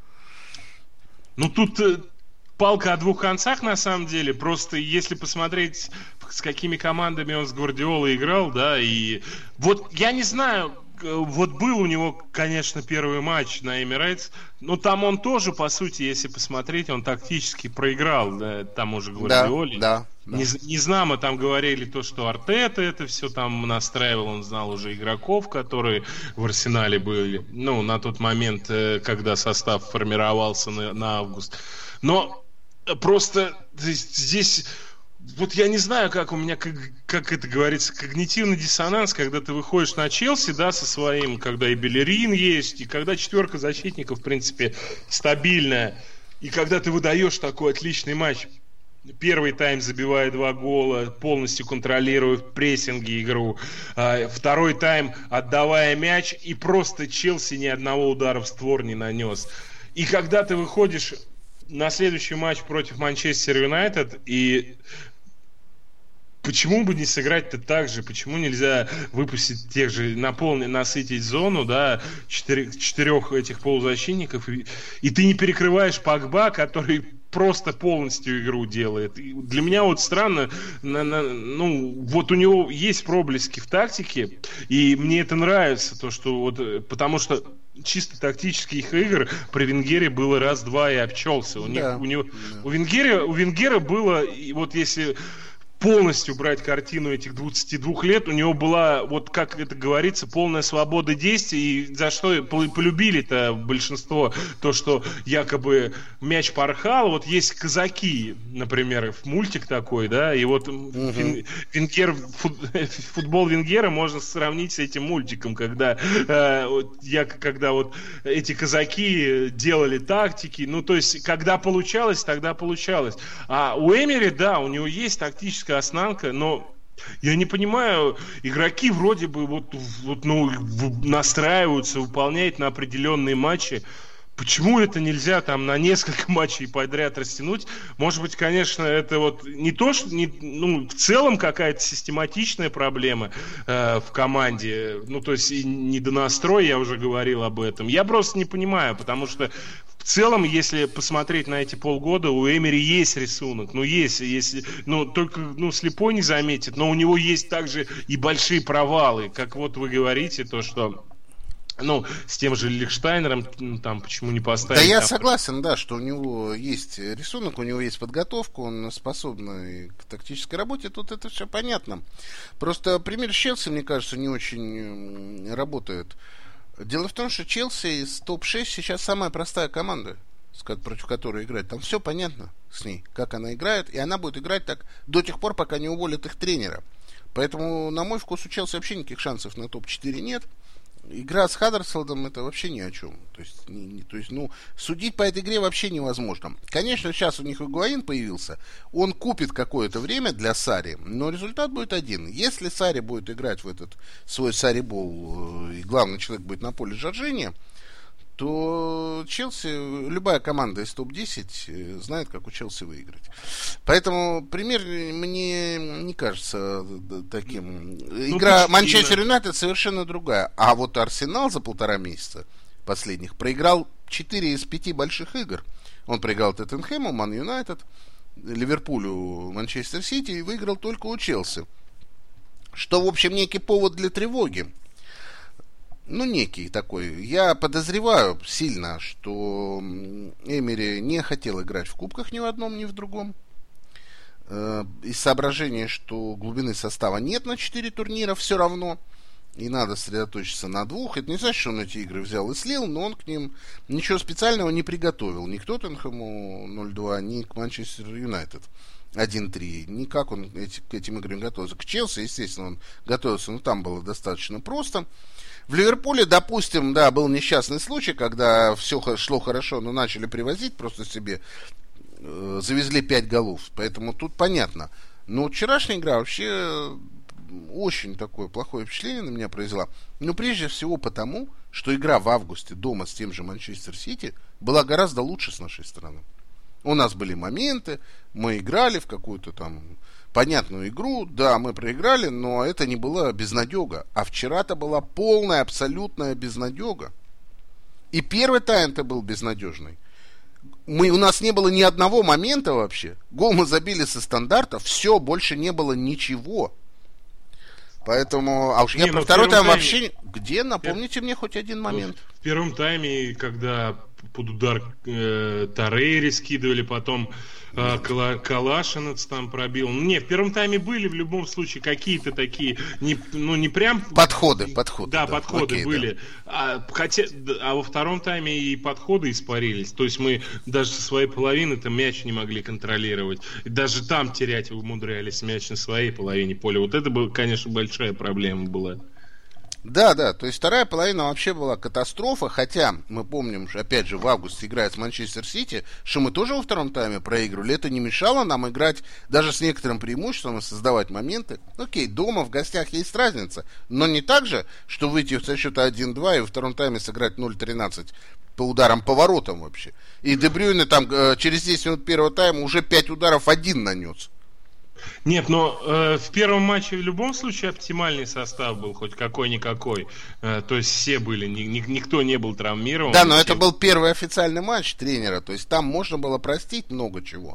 Ну, тут палка о двух концах, на самом деле. Просто если посмотреть, с какими командами он с Гвардиолой играл, да, и вот я не знаю, вот был у него, конечно, первый матч на Эмирейтс, но там он тоже, по сути, если посмотреть, он тактически проиграл, да, тому же Гвардиоле. Да. Не знаю, мы там говорили то, что Артета это все там настраивал, он знал уже игроков, которые в Арсенале были, ну, на тот момент, когда состав формировался на август. Но просто здесь... Вот я не знаю, как у меня, как это говорится, когнитивный диссонанс, когда ты выходишь на Челси, да, со своим, когда и Белерин есть, и когда четверка защитников, в принципе, стабильная, и когда ты выдаешь такой отличный матч. Первый тайм забивая 2 гола, полностью контролируя в прессинге игру. Второй тайм отдавая мяч, и просто Челси ни одного удара в створ не нанес. И когда ты выходишь на следующий матч против Манчестер Юнайтед, и почему бы не сыграть-то так же? Почему нельзя выпустить тех же, насытить зону, да, четырех этих полузащитников, и ты не перекрываешь Погба, который просто полностью игру делает. И для меня вот странно, ну, вот у него есть проблески в тактике, и мне это нравится, то, что вот, потому что чисто тактических игр при Венгере было раз-два и обчелся. У Венгера было, вот если полностью брать картину этих 22 лет, у него была, вот как это говорится, полная свобода действий, и за что полюбили-то большинство, то, что якобы мяч порхал, вот есть казаки, например, мультик такой, да, и вот футбол Венгера можно сравнить с этим мультиком, когда вот эти казаки делали тактики, ну, то есть, когда получалось, тогда получалось. А у Эмери, да, у него есть тактическая осанка, но я не понимаю, игроки вроде бы настраиваются, выполняют на определенные матчи. Почему это нельзя там на несколько матчей подряд растянуть? Может быть, конечно, это вот не то, что в целом какая-то систематичная проблема в команде. Ну, то есть недонастрой, я уже говорил об этом. Я просто не понимаю, потому что в целом, если посмотреть на эти полгода, у Эмери есть рисунок. Только слепой не заметит, но у него есть также и большие провалы. Как вот вы говорите, то, что с тем же Лихштайнером, там, почему не поставить? Да, я согласен, да, что у него есть рисунок, у него есть подготовка, он способный к тактической работе, тут это все понятно. Просто пример с Челси, мне кажется, не очень работает. Дело в том, что Челси из топ-6 сейчас самая простая команда, против которой играть. Там все понятно с ней, как она играет, и она будет играть так до тех пор, пока не уволят их тренера. Поэтому, на мой вкус, у Челси вообще никаких шансов на топ-4 нет. Игра с Хаддерсфилдом это вообще ни о чем. То есть, судить по этой игре вообще невозможно. Конечно, сейчас у них Игуаин появился. Он купит какое-то время для Сарри, но результат будет один. Если Сарри будет играть в этот свой Сарри-бол, и главный человек будет на поле Жоржиньо, то Челси, любая команда из топ-10 знает, как у Челси выиграть. Поэтому пример мне не кажется таким. Игра Манчестер Юнайтед совершенно другая. А вот Арсенал за 1,5 месяца последних проиграл 4 из 5 больших игр. Он проиграл Тоттенхэму, Ман Юнайтед, Ливерпулю, Манчестер Сити и выиграл только у Челси. Что, в общем, некий повод для тревоги. Некий такой. Я подозреваю сильно, что Эмери не хотел играть в кубках ни в одном, ни в другом. Из соображения, что глубины состава нет на 4 турнира все равно. И надо сосредоточиться на 2. Это не значит, что он эти игры взял и слил, но он к ним ничего специального не приготовил. Ни к Тоттенхэму 0-2, ни к Манчестер Юнайтед 1-3. Никак он к этим играм готовился. К Челси, естественно, он готовился, но там было достаточно просто. В Ливерпуле, допустим, да, был несчастный случай, когда все шло хорошо, но начали привозить просто себе, завезли 5 голов. Поэтому тут понятно. Но вчерашняя игра вообще очень такое плохое впечатление на меня произвела. Но прежде всего потому, что игра в августе дома с тем же Манчестер Сити была гораздо лучше с нашей стороны. У нас были моменты, мы играли в какую-то там понятную игру, да, мы проиграли, но это не была безнадега. А вчера-то была полная, абсолютная безнадега. И первый тайм-то был безнадежный. У нас не было ни одного момента вообще. Гол мы забили со стандарта, все, больше не было ничего. Поэтому, а уж я про второй тайм вообще... Где? Напомните мне хоть один момент. В первом тайме, когда под удар Торрейри скидывали, потом Калашинец там пробил. Не, в первом тайме были в любом случае какие-то такие, не прям... Подходы. Да, подходы окей, были. Да. А во втором тайме и подходы испарились. То есть мы даже со своей половины-то мяч не могли контролировать. И даже там терять умудрялись мяч на своей половине поля. Вот это, конечно, большая проблема была. Да, то есть вторая половина вообще была катастрофа, хотя мы помним, что опять же в августе играет с Манчестер Сити, что мы тоже во втором тайме проигрывали, это не мешало нам играть даже с некоторым преимуществом и создавать моменты. Окей, дома, в гостях есть разница, но не так же, что выйти со счета 1-2 и во втором тайме сыграть 0-13 по ударам по воротам вообще. И Де Брюйне там через 10 минут первого тайма уже 5 ударов один нанес. Нет, но в первом матче в любом случае оптимальный состав был, хоть какой-никакой. То есть все были, никто не был травмирован. Да, но это был первый официальный матч тренера, то есть там можно было простить много чего.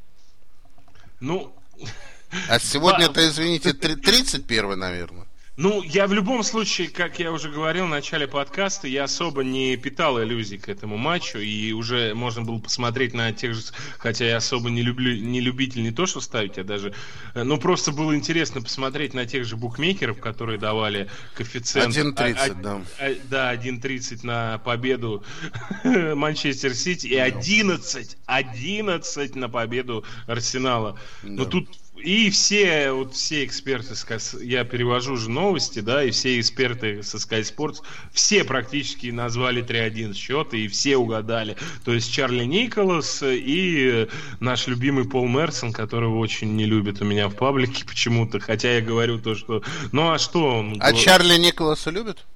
Ну... А сегодня-то, извините, 31-й, наверное. Ну, я в любом случае, как я уже говорил в начале подкаста, я особо не питал иллюзий к этому матчу, и уже можно было посмотреть на тех же, хотя я особо не любитель не то, что ставить, а даже, ну, просто было интересно посмотреть на тех же букмекеров, которые давали коэффициент 1.30, да. Да, 1.30 на победу Манчестер Сити и 11 на победу Арсенала. Да. Но тут и все эксперты, я перевожу же новости, да, и все эксперты со Sky Sports, все практически назвали 3-1 счет, и все угадали. То есть Чарли Николас и наш любимый Пол Мерсон, которого очень не любят у меня в паблике почему-то, хотя я говорю то, что... Ну а что он... А Чарли Николаса любят?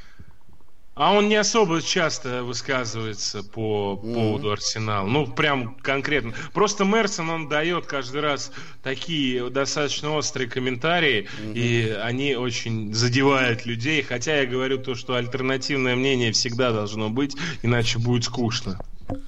А он не особо часто высказывается по поводу Арсенала. Ну, прям конкретно. Просто Мерсон, он дает каждый раз такие достаточно острые комментарии, и они очень задевают людей. Хотя я говорю то, что альтернативное мнение всегда должно быть, иначе будет скучно.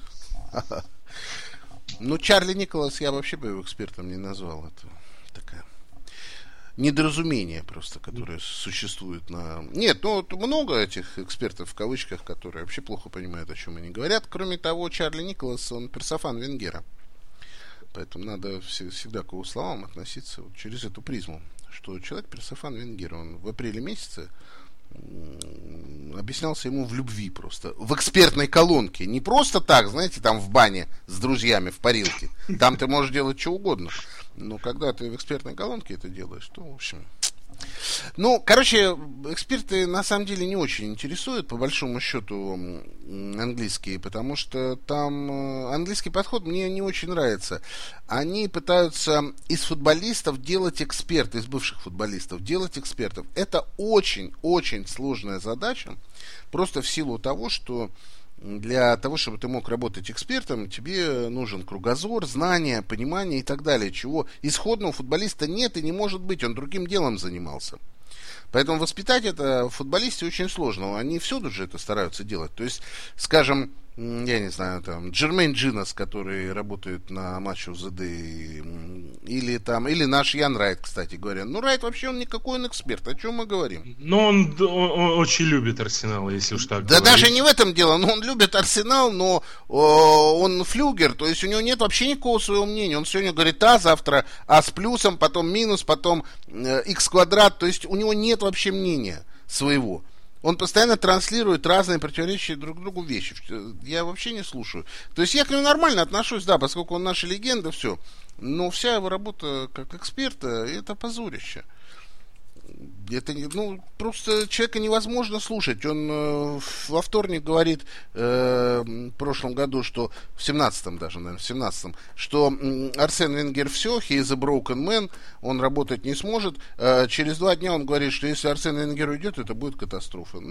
Ну, Чарли Николас я вообще бы его экспертом не назвал. Это такая... недоразумение просто, которое существует на... Нет, ну, много этих экспертов в кавычках, которые вообще плохо понимают, о чем они говорят. Кроме того, Чарли Николас, он персофан Венгера. Поэтому надо всегда к его словам относиться вот через эту призму, что человек персофан Венгера. Он в апреле месяце объяснялся ему в любви просто. В экспертной колонке. Не просто так, знаете, там в бане с друзьями в парилке. Там ты можешь делать что угодно. Но когда ты в экспертной колонке это делаешь, то, в общем... Ну, короче, эксперты на самом деле не очень интересуют, по большому счету, английские, потому что там английский подход мне не очень нравится. Они пытаются из футболистов делать экспертов, из бывших футболистов делать экспертов. Это очень-очень сложная задача, просто в силу того, что для того, чтобы ты мог работать экспертом, тебе нужен кругозор, знания, понимание и так далее, чего исходного футболиста нет и не может быть, он другим делом занимался. Поэтому воспитать это в футболисте очень сложно. Они всюду же это стараются делать. То есть, скажем, я не знаю, там, Джермейн Джинас, который работает на матче УЗД, или наш Ян Райт, кстати говоря. Ну, Райт вообще, он никакой он эксперт, о чем мы говорим? Ну, он очень любит Арсенал, если уж так да говорить. Даже не в этом дело, он любит Арсенал, но он флюгер, то есть у него нет вообще никакого своего мнения. Он сегодня говорит А, завтра А с плюсом, потом минус, потом Х квадрат, то есть у него нет вообще мнения своего. Он постоянно транслирует разные противоречащие друг другу вещи. Я вообще не слушаю. То есть я к нему нормально отношусь, да, поскольку он наша легенда, все. Но вся его работа как эксперта, это позорище. Это просто человека невозможно слушать. Он во вторник говорит в прошлом году, что в 17-м даже, наверное, в 17-м, что Арсен Венгер все, he is a broken man, он работать не сможет. Через 2 дня он говорит, что если Арсен Венгер уйдет, это будет катастрофа.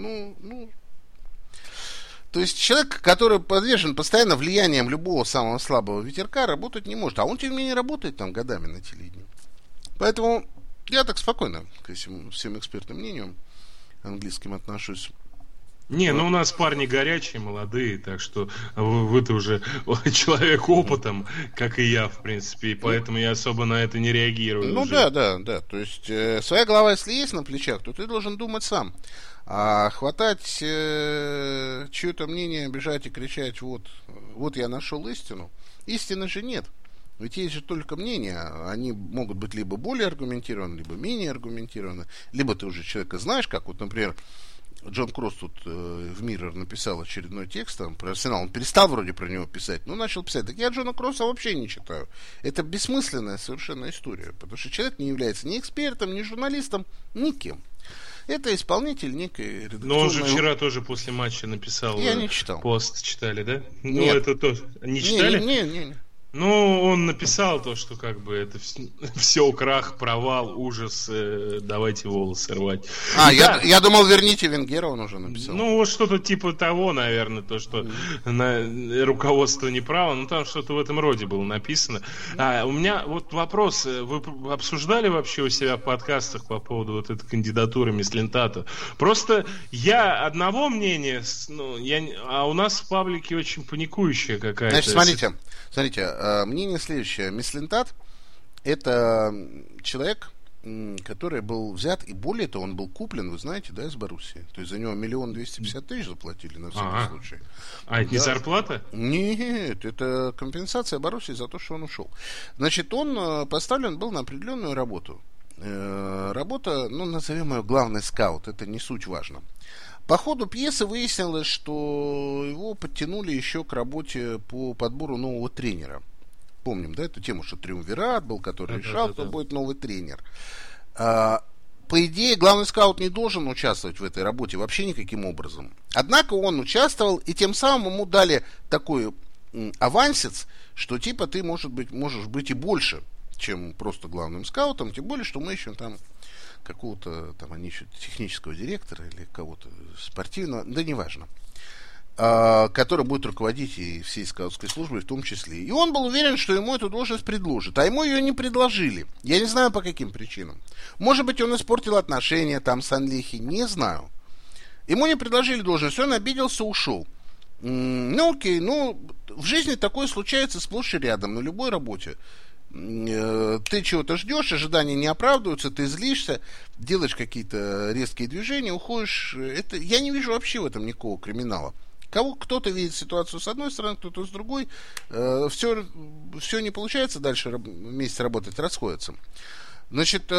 То есть человек, который подвержен постоянно влиянием любого самого слабого ветерка, работать не может. А он, тем не менее, работает там годами на телевидении. Поэтому я так спокойно к всем экспертным мнениям английским отношусь. Не, у нас парни горячие, молодые, так что вы-то уже человек опытом, как и я, в принципе, и поэтому я особо на это не реагирую. Да. То есть своя голова, если есть на плечах, то ты должен думать сам. А хватать чье-то мнение, бежать и кричать, вот я нашел истину. Истины же нет. Ведь есть же только мнения, они могут быть либо более аргументированы, либо менее аргументированы, либо ты уже человека знаешь, как например, Джон Кросс тут в Mirror написал очередной текст там, про Арсенал, он перестал вроде про него писать, но начал писать. Так я Джона Кросса вообще не читаю. Это бессмысленная совершенно история, потому что человек не является ни экспертом, ни журналистом, никем. Это исполнитель некой редакционной... Но он же вчера тоже после матча написал... Я не читал. Пост читали, да? Нет. Это тоже... Не читали? Не. Он написал то, что как бы это все крах, провал, ужас, давайте волосы рвать. Я думал, верните Венгера, он уже написал. Вот что-то типа того, наверное, то, что руководство неправо, там что-то в этом роде было написано. У меня вот вопрос, вы обсуждали вообще у себя в подкастах по поводу вот этой кандидатуры Мислинтата? Просто я одного мнения, а у нас в паблике очень паникующая какая-то... Значит, смотрите, мнение следующее. Мислинтат — это человек, который был взят, и более того, он был куплен, вы знаете, да, из Боруссии. То есть за него 1 250 000 заплатили на всякий случай. Это не зарплата? Нет, это компенсация Боруссии за то, что он ушел. Значит, он поставлен был на определенную работу. Работа, назовем ее главный скаут, это не суть важно. По ходу пьесы выяснилось, что его подтянули еще к работе по подбору нового тренера. Помним, да, эту тему, что триумвират был, который решал, кто будет новый тренер. По идее, главный скаут не должен участвовать в этой работе вообще никаким образом. Однако он участвовал, и тем самым ему дали такой авансец, что типа ты, можешь быть и больше, чем просто главным скаутом, тем более, что мы ищем там какого-то, они ищут технического директора или кого-то спортивного, да неважно, который будет руководить и всей скаутской службой в том числе. И он был уверен, что ему эту должность предложат, а ему ее не предложили. Я не знаю, по каким причинам. Может быть, он испортил отношения с Анлихи, не знаю. Ему не предложили должность, он обиделся, ушел. Окей, в жизни такое случается сплошь и рядом, на любой работе. Ты чего-то ждешь, ожидания не оправдываются, ты злишься, делаешь какие-то резкие движения, уходишь. Я не вижу вообще в этом никакого криминала. Кто-то видит ситуацию с одной стороны, кто-то с другой. Все не получается дальше вместе работать, расходятся. Значит,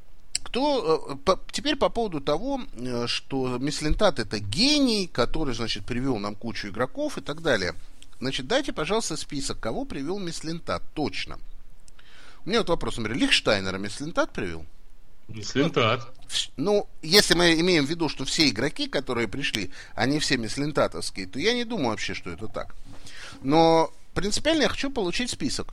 теперь по поводу того, что Мислинтат — это гений, который, значит, привел нам кучу игроков и так далее. Значит, дайте, пожалуйста, список, кого привел Мислинтат точно. У меня вот вопрос, например, Лихштайнера Мислинтат привел? Мислинтат. Если мы имеем в виду, что все игроки, которые пришли, они все мислинтатовские, то я не думаю вообще, что это так. Но принципиально я хочу получить список.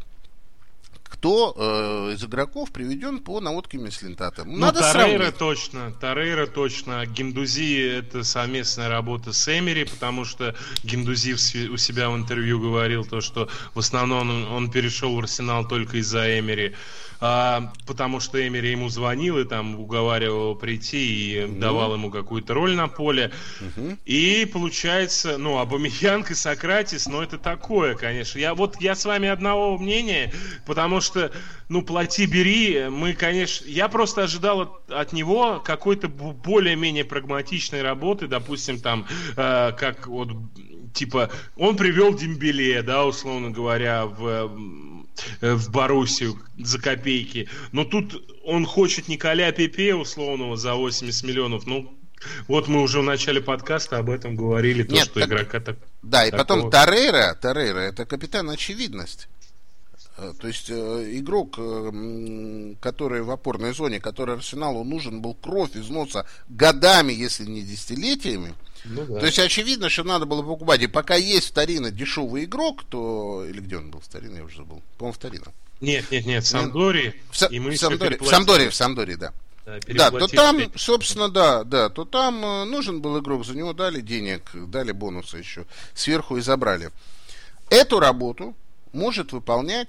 Кто из игроков приведен по наводке Мислинтата. Торрейра точно. Гендузи — это совместная работа с Эмери, потому что Гендузи у себя в интервью говорил то, что в основном он перешел в Арсенал только из-за Эмери. Потому что Эмери ему звонил и уговаривал прийти и давал ему какую-то роль на поле. И получается, Абамейянг и Сократис, это такое, конечно. Я с вами одного мнения, потому что, плати, бери, я просто ожидал от него какой-то более-менее прагматичной работы, допустим, как он привел Дембеле, да, условно говоря, в Боруссию за копейки. Но тут он хочет Николя Пепе условного за 80 миллионов. Вот мы уже в начале подкаста об этом говорили. Игрока так. Да, и потом Торрейра — это капитан очевидность. То есть игрок, который в опорной зоне, который Арсеналу нужен был кровь из носа годами, если не десятилетиями. Ну, да. То есть очевидно, что надо было покупать. И пока есть в Торино дешевый игрок, то... Или где он был в Торино, я уже забыл. По-моему, в Торино. Нет, в Самдоре. В Самдоре, да. Да, то там, собственно, то там нужен был игрок, за него дали денег, дали бонусы еще, сверху и забрали. Эту работу может выполнять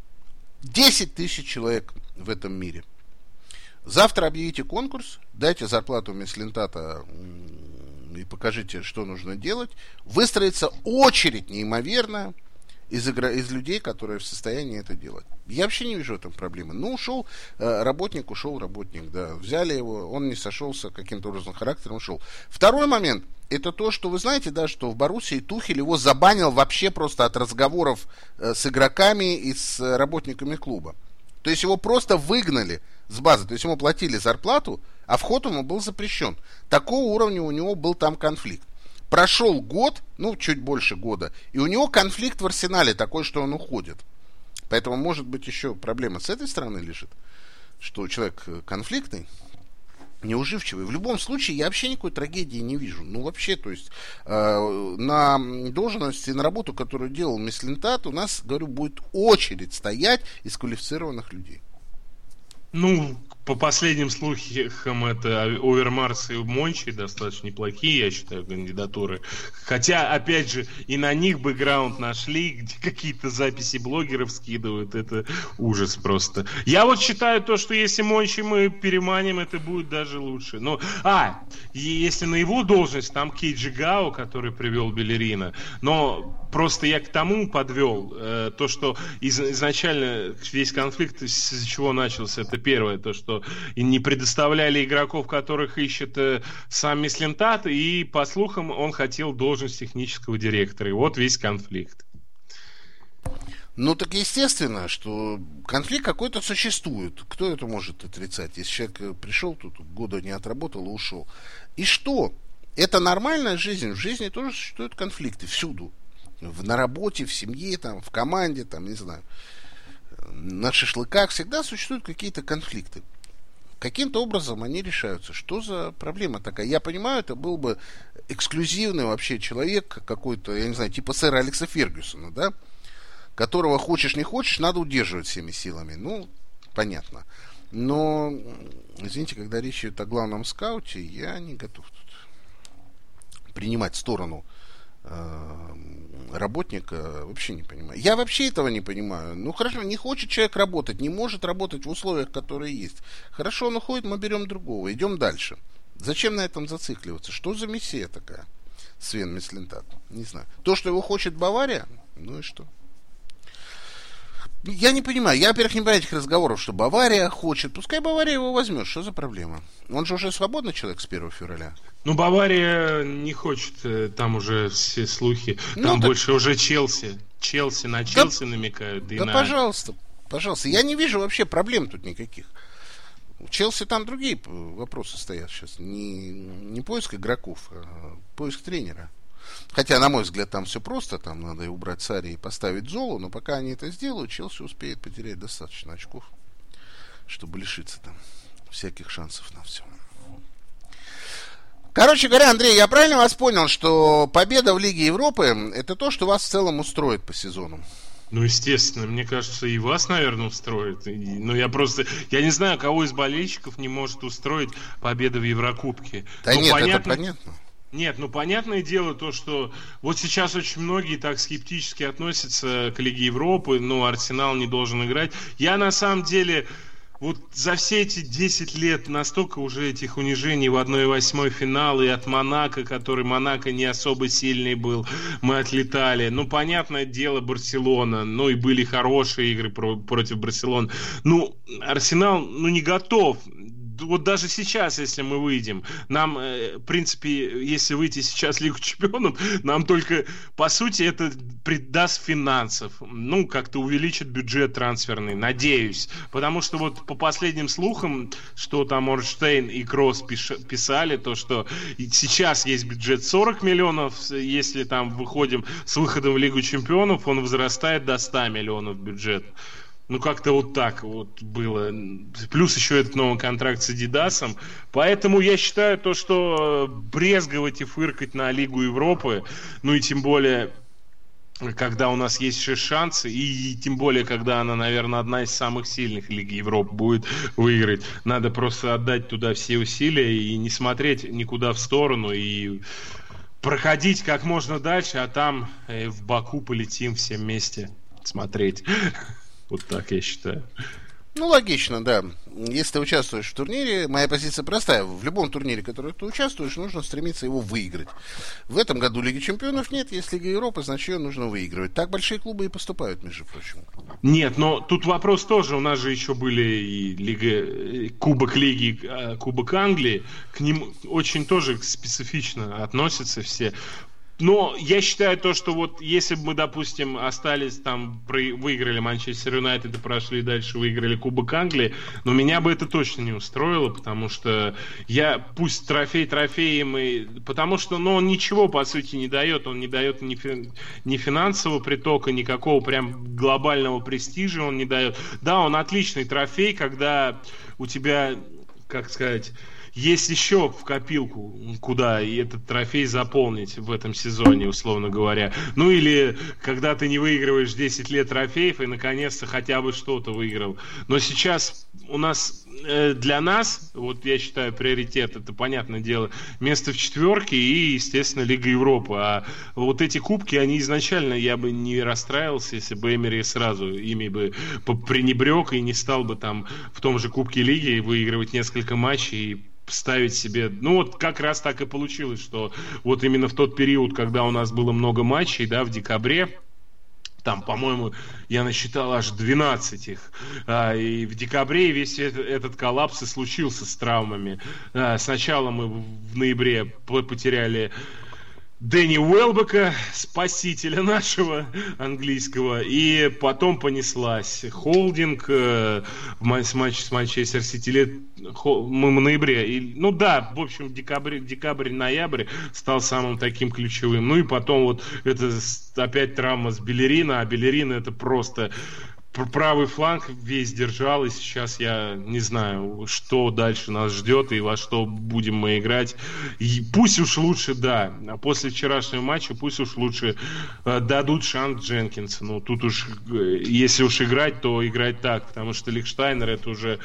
10 тысяч человек в этом мире. Завтра объявите конкурс, дайте зарплату Мислентата и покажите, что нужно делать. Выстроится очередь неимоверная из людей, которые в состоянии это делать. Я вообще не вижу в этом проблемы. Ну, ушел работник, да. Взяли его, он не сошелся каким-то образом характером, ушел. Второй момент, это то, что вы знаете, да, что в Боруссии Тухель его забанил вообще просто от разговоров с игроками и с работниками клуба. То есть его просто выгнали с базы, то есть ему платили зарплату, а вход ему был запрещен. Такого уровня у него был там конфликт. Прошел год, чуть больше года, и у него конфликт в Арсенале такой, что он уходит. Поэтому, может быть, еще проблема с этой стороны лежит, что человек конфликтный, неуживчивый. В любом случае, я вообще никакой трагедии не вижу. Вообще, то есть, на должности, на работу, которую делал Мислентат, у нас, говорю, будет очередь стоять из квалифицированных людей. По последним слухам, это Овермарс и Мончи достаточно неплохие, я считаю, кандидатуры. Хотя, опять же, и на них бэкграунд нашли, где какие-то записи блогеров скидывают. Это ужас просто. Я считаю то, что если Мончи мы переманим, это будет даже лучше. Если на его должность, там Кейджи Гао, который привел Белерина. Но просто я к тому подвел, то, что изначально весь конфликт, с чего начался, это первое, то, что не предоставляли игроков, которых ищет сам Мислентат, и, по слухам, он хотел должность технического директора. И вот весь конфликт. Так естественно, что конфликт какой-то существует. Кто это может отрицать? Если человек пришел тут, года не отработал и ушел. И что? Это нормальная жизнь. В жизни тоже существуют конфликты. Всюду. На работе, в семье, в команде, не знаю. На шашлыках всегда существуют какие-то конфликты. Каким-то образом они решаются. Что за проблема такая? Я понимаю, это был бы эксклюзивный вообще человек какой-то, я не знаю, типа сэра Алекса Фергюсона, да? Которого хочешь не хочешь, надо удерживать всеми силами. Понятно. Но, извините, когда речь идет о главном скауте, я не готов тут принимать сторону работника, вообще не понимаю. Я вообще этого не понимаю. Хорошо, не хочет человек работать, не может работать в условиях, которые есть. Хорошо, он уходит, мы берем другого, идем дальше. Зачем на этом зацикливаться? Что за мессия такая? Свен Мислентат. Не знаю. То, что его хочет Бавария, и что? Я не понимаю. Я, во-первых, не понимаю этих разговоров, что Бавария хочет. Пускай Бавария его возьмет. Что за проблема? Он же уже свободный человек с 1 февраля. Бавария не хочет. Там уже все слухи. Там больше уже Челси. Челси намекают. Да, пожалуйста. Я не вижу вообще проблем тут никаких. У Челси там другие вопросы стоят сейчас. Не поиск игроков, а поиск тренера. Хотя, на мой взгляд, там все просто. Там надо и убрать Сарри и поставить Золу. Но пока они это сделают, Челси успеет потерять достаточно очков, чтобы лишиться там всяких шансов на все. Короче говоря, Андрей, я правильно вас понял, что победа в Лиге Европы — это то, что вас в целом устроит по сезону? Естественно, мне кажется, и вас, наверное, устроит. Я не знаю, кого из болельщиков не может устроить победа в Еврокубке. Да нет, это понятно. Нет, понятное дело то, что вот сейчас очень многие так скептически относятся к Лиге Европы, Арсенал не должен играть. Я на самом деле за все эти 10 лет настолько уже этих унижений в 1/8 финала и от Монако, который Монако не особо сильный был, мы отлетали. Понятное дело, Барселона, и были хорошие игры против Барселоны. Арсенал, не готов. вот даже сейчас, если мы выйдем, нам, в принципе, если выйти сейчас в Лигу Чемпионов, нам только, по сути, это придаст финансов. Ну, как-то увеличит бюджет трансферный, надеюсь. Потому что вот по последним слухам, что там Орнштейн и Кросс писали, то, что сейчас есть бюджет 40 миллионов, если там выходим с выходом в Лигу Чемпионов, он возрастает до 100 миллионов бюджет. Ну, как-то вот так вот было. Плюс еще этот новый контракт с Адидасом. Поэтому я считаю то, что брезговать и фыркать на Лигу Европы, ну и тем более, когда у нас есть еще шансы, и тем более, когда она, наверное, одна из самых сильных Лиг Европы будет выиграть, надо просто отдать туда все усилия и не смотреть никуда в сторону, и проходить как можно дальше, а там в Баку полетим все вместе смотреть. Вот так я считаю. Ну, логично, да. Если ты участвуешь в турнире, моя позиция простая. В любом турнире, в котором ты участвуешь, нужно стремиться его выиграть. В этом году Лиги Чемпионов нет, есть Лига Европы, значит, ее нужно выигрывать. Так большие клубы и поступают, между прочим. Нет, но тут вопрос тоже. У нас же еще были и Кубок Лиги, Кубок Англии. К ним очень тоже специфично относятся все. Но я считаю то, что вот если бы мы, допустим, остались там, выиграли Манчестер Юнайтед и прошли дальше, выиграли Кубок Англии, но меня бы это точно не устроило, потому что пусть трофей трофеем, потому что, он ничего, по сути, не дает, он не дает ни финансового притока, никакого прям глобального престижа он не дает. Да, он отличный трофей, когда у тебя, как сказать, есть еще в копилку, куда и этот трофей заполнить в этом сезоне, условно говоря. Ну или когда ты не выигрываешь 10 лет трофеев и наконец-то хотя бы что-то выиграл. Но сейчас у нас, для нас, вот я считаю, приоритет, это, понятное дело, место в четверке и, естественно, Лига Европы. А вот эти кубки, они изначально, я бы не расстраивался, если бы Эмери сразу ими бы пренебрег и не стал бы там в том же Кубке Лиги выигрывать несколько матчей и ставить себе... Ну, вот как раз так и получилось, что вот именно в тот период, когда у нас было много матчей, да, в декабре, там, по-моему, я насчитал аж 12 их. И в декабре весь этот коллапс и случился с травмами. Сначала мы в ноябре потеряли Дэнни Уэлбека, спасителя нашего английского, и потом понеслась Холдинг в матче с Манчестер Сити. Мы в ноябре. Ну да, в общем, декабрь-ноябрь стал самым таким ключевым. Ну и потом вот это опять травма с Беллерина, а Беллерина это просто... Правый фланг весь держал, и сейчас я не знаю, что дальше нас ждет и во что будем мы играть. И пусть уж лучше, да, после вчерашнего матча пусть уж лучше дадут шанс Дженкинсу. Ну, тут уж, если уж играть, то играть так, потому что Лихштайнер это уже...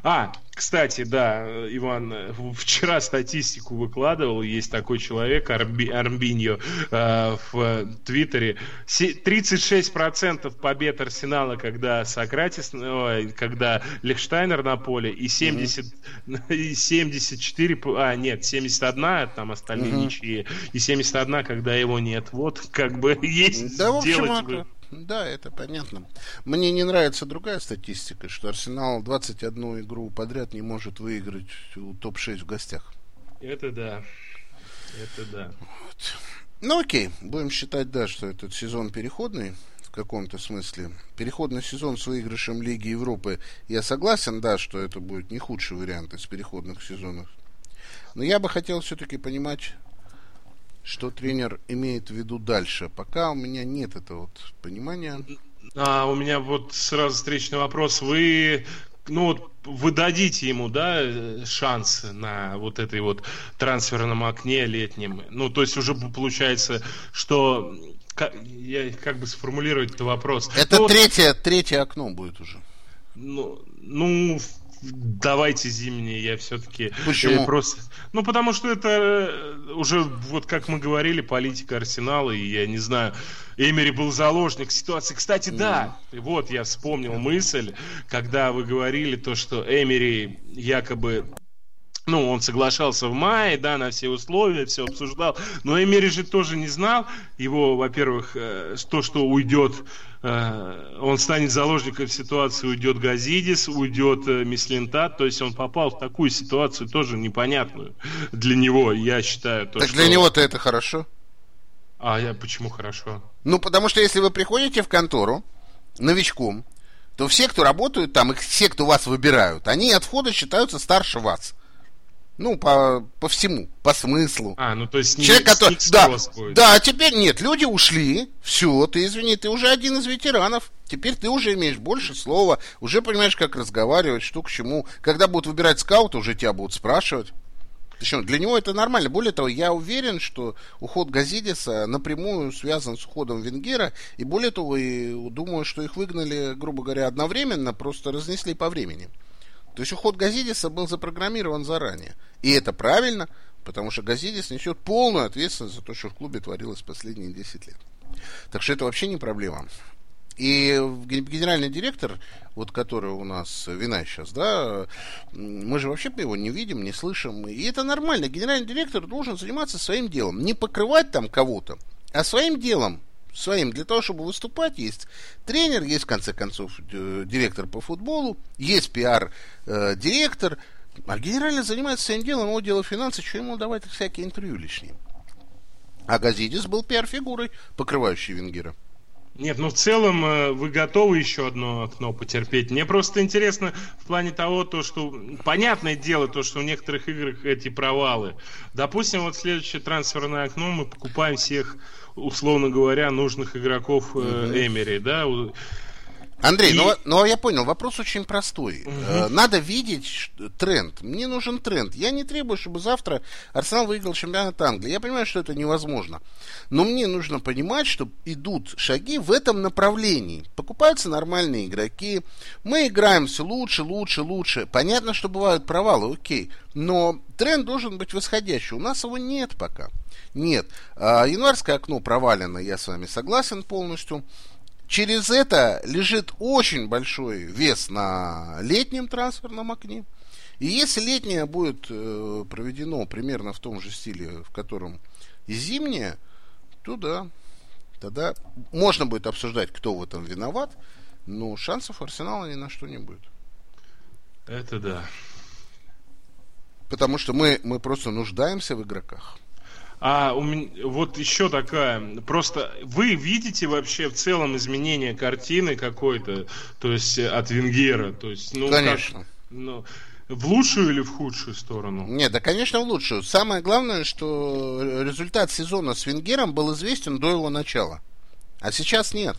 Кстати, да, Иван, вчера статистику выкладывал, есть такой человек, Армбиньо, в Твиттере. 36% побед Арсенала, когда Сократис, когда Лихштайнер на поле, и 71, там остальные ничьи, и 71, когда его нет. Вот, как бы, есть да, сделать... в общем, да, это понятно. Мне не нравится другая статистика, что Арсенал 21 игру подряд не может выиграть у топ-6 в гостях. Это да. Это да. Вот. Ну окей, будем считать, да, что этот сезон переходный в каком-то смысле. Переходный сезон с выигрышем Лиги Европы. Я согласен, да, что это будет не худший вариант из переходных сезонов. Но я бы хотел все-таки понимать, что тренер имеет в виду дальше. Пока у меня нет этого вот понимания. У меня вот сразу встречный вопрос. Вы дадите ему, да, шанс на вот этой вот трансферном окне летнем? Ну, то есть уже получается, что... Как бы сформулировать этот вопрос? Это третье окно будет уже. Давайте зимние, я все-таки... Почему? Потому что это уже, вот как мы говорили, политика Арсенала, и я не знаю, Эмери был заложник ситуации. Кстати, да, вот я вспомнил мысль, когда вы говорили то, что Эмери якобы... он соглашался в мае, да, на все условия, все обсуждал. Но Эмери же тоже не знал. Его, во-первых, то, что уйдет он станет заложником ситуации, уйдет Газидис, уйдет Мислинтат, то есть он попал в такую ситуацию тоже непонятную для него, я считаю. Так для него-то это хорошо. Почему хорошо? Ну, потому что если вы приходите в контору новичком, то все, кто работают там, и все, кто вас выбирают, они от входа считаются старше вас. Ну, по всему, по смыслу. То есть человек, который... Да, а теперь нет, люди ушли, все, ты извини, ты уже один из ветеранов, теперь ты уже имеешь больше слова, уже понимаешь, как разговаривать, что к чему. Когда будут выбирать скаута, уже тебя будут спрашивать. Причем для него это нормально. Более того, я уверен, что уход Газидиса напрямую связан с уходом Венгера. И более того, думаю, что их выгнали, грубо говоря, одновременно, просто разнесли по времени. То есть уход Газидиса был запрограммирован заранее. И это правильно, потому что Газидис несет полную ответственность за то, что в клубе творилось последние 10 лет. Так что это вообще не проблема. И генеральный директор, вот который у нас Винай сейчас, да, мы же вообще его не видим, не слышим. И это нормально. Генеральный директор должен заниматься своим делом. Не покрывать там кого-то, а своим делом. Своим. Для того, чтобы выступать, есть тренер, есть, в конце концов, директор по футболу, есть пиар-директор. А генерально занимается своим делом, его дело финансы, что ему давать всякие интервью лишние. А Газидис был пиар-фигурой, покрывающей Венгера. Нет, в целом вы готовы еще одно окно потерпеть? Мне просто интересно в плане того, что понятное дело, что в некоторых играх эти провалы. Допустим, вот следующее трансферное окно мы покупаем всех, условно говоря, нужных игроков Эмери, да? Андрей, я понял, вопрос очень простой. Надо видеть тренд. Мне нужен тренд. Я не требую, чтобы завтра Арсенал выиграл чемпионат Англии. Я понимаю, что это невозможно. Но мне нужно понимать, что идут шаги в этом направлении. Покупаются нормальные игроки. Мы играем все лучше, лучше, лучше. Понятно, что бывают провалы, окей. Но тренд должен быть восходящий. У нас его нет пока. Нет. Январское окно провалено, я с вами согласен полностью. Через это лежит очень большой вес на летнем трансферном окне. И если летнее будет проведено примерно в том же стиле, в котором и зимнее, то да, тогда можно будет обсуждать, кто в этом виноват, но шансов Арсенала ни на что не будет. Это да. Потому что мы просто нуждаемся в игроках. Вот еще такая, просто вы видите вообще в целом изменение картины какой-то, то есть от Венгера, то есть, конечно. В лучшую или в худшую сторону? Нет, да, конечно, в лучшую. Самое главное, что результат сезона с Венгером был известен до его начала, а сейчас нет.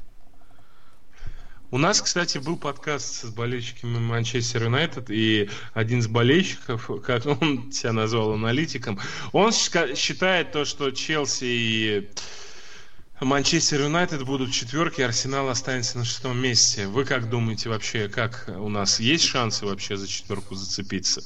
У нас, кстати, был подкаст с болельщиками Манчестер Юнайтед, и один из болельщиков, как он себя назвал аналитиком, он считает то, что Челси и Манчестер Юнайтед будут в четверке, Арсенал останется на 6 месте. Вы как думаете вообще, как у нас есть шансы вообще за четверку зацепиться?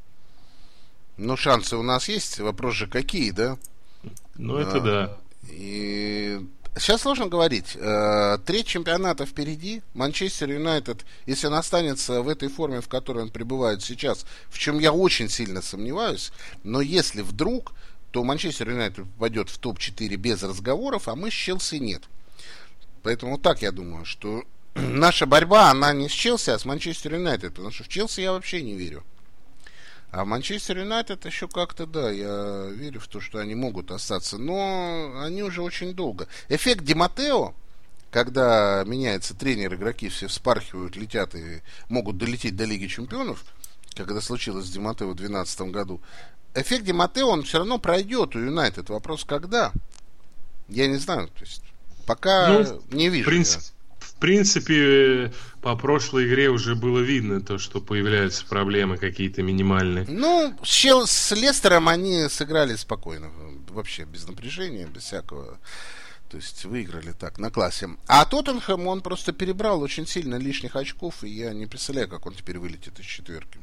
Шансы у нас есть, вопрос же какие, да? Это да. И... Сейчас сложно говорить. 3 чемпионата впереди. Манчестер Юнайтед, если он останется в этой форме, в которой он пребывает сейчас, в чем я очень сильно сомневаюсь, но если вдруг, то Манчестер Юнайтед попадет в топ-4 без разговоров, а мы с Челси нет. Поэтому вот так я думаю, что наша борьба, она не с Челси, а с Манчестер Юнайтед, потому что в Челси я вообще не верю. А Манчестер Юнайтед еще как-то, да, я верю в то, что они могут остаться, но они уже очень долго. Эффект Ди Маттео, когда меняется тренер, игроки все вспархивают, летят и могут долететь до Лиги Чемпионов, когда случилось с Ди Маттео в 2012 году, эффект Ди Маттео, он все равно пройдет у Юнайтед. Вопрос, когда? Я не знаю, то есть пока не вижу. В принципе, по прошлой игре уже было видно то, что появляются проблемы какие-то минимальные. С Лестером они сыграли спокойно, вообще без напряжения, без всякого. То есть выиграли так, на классе. А Тоттенхэм, он просто перебрал очень сильно лишних очков, и я не представляю, как он теперь вылетит из четверки.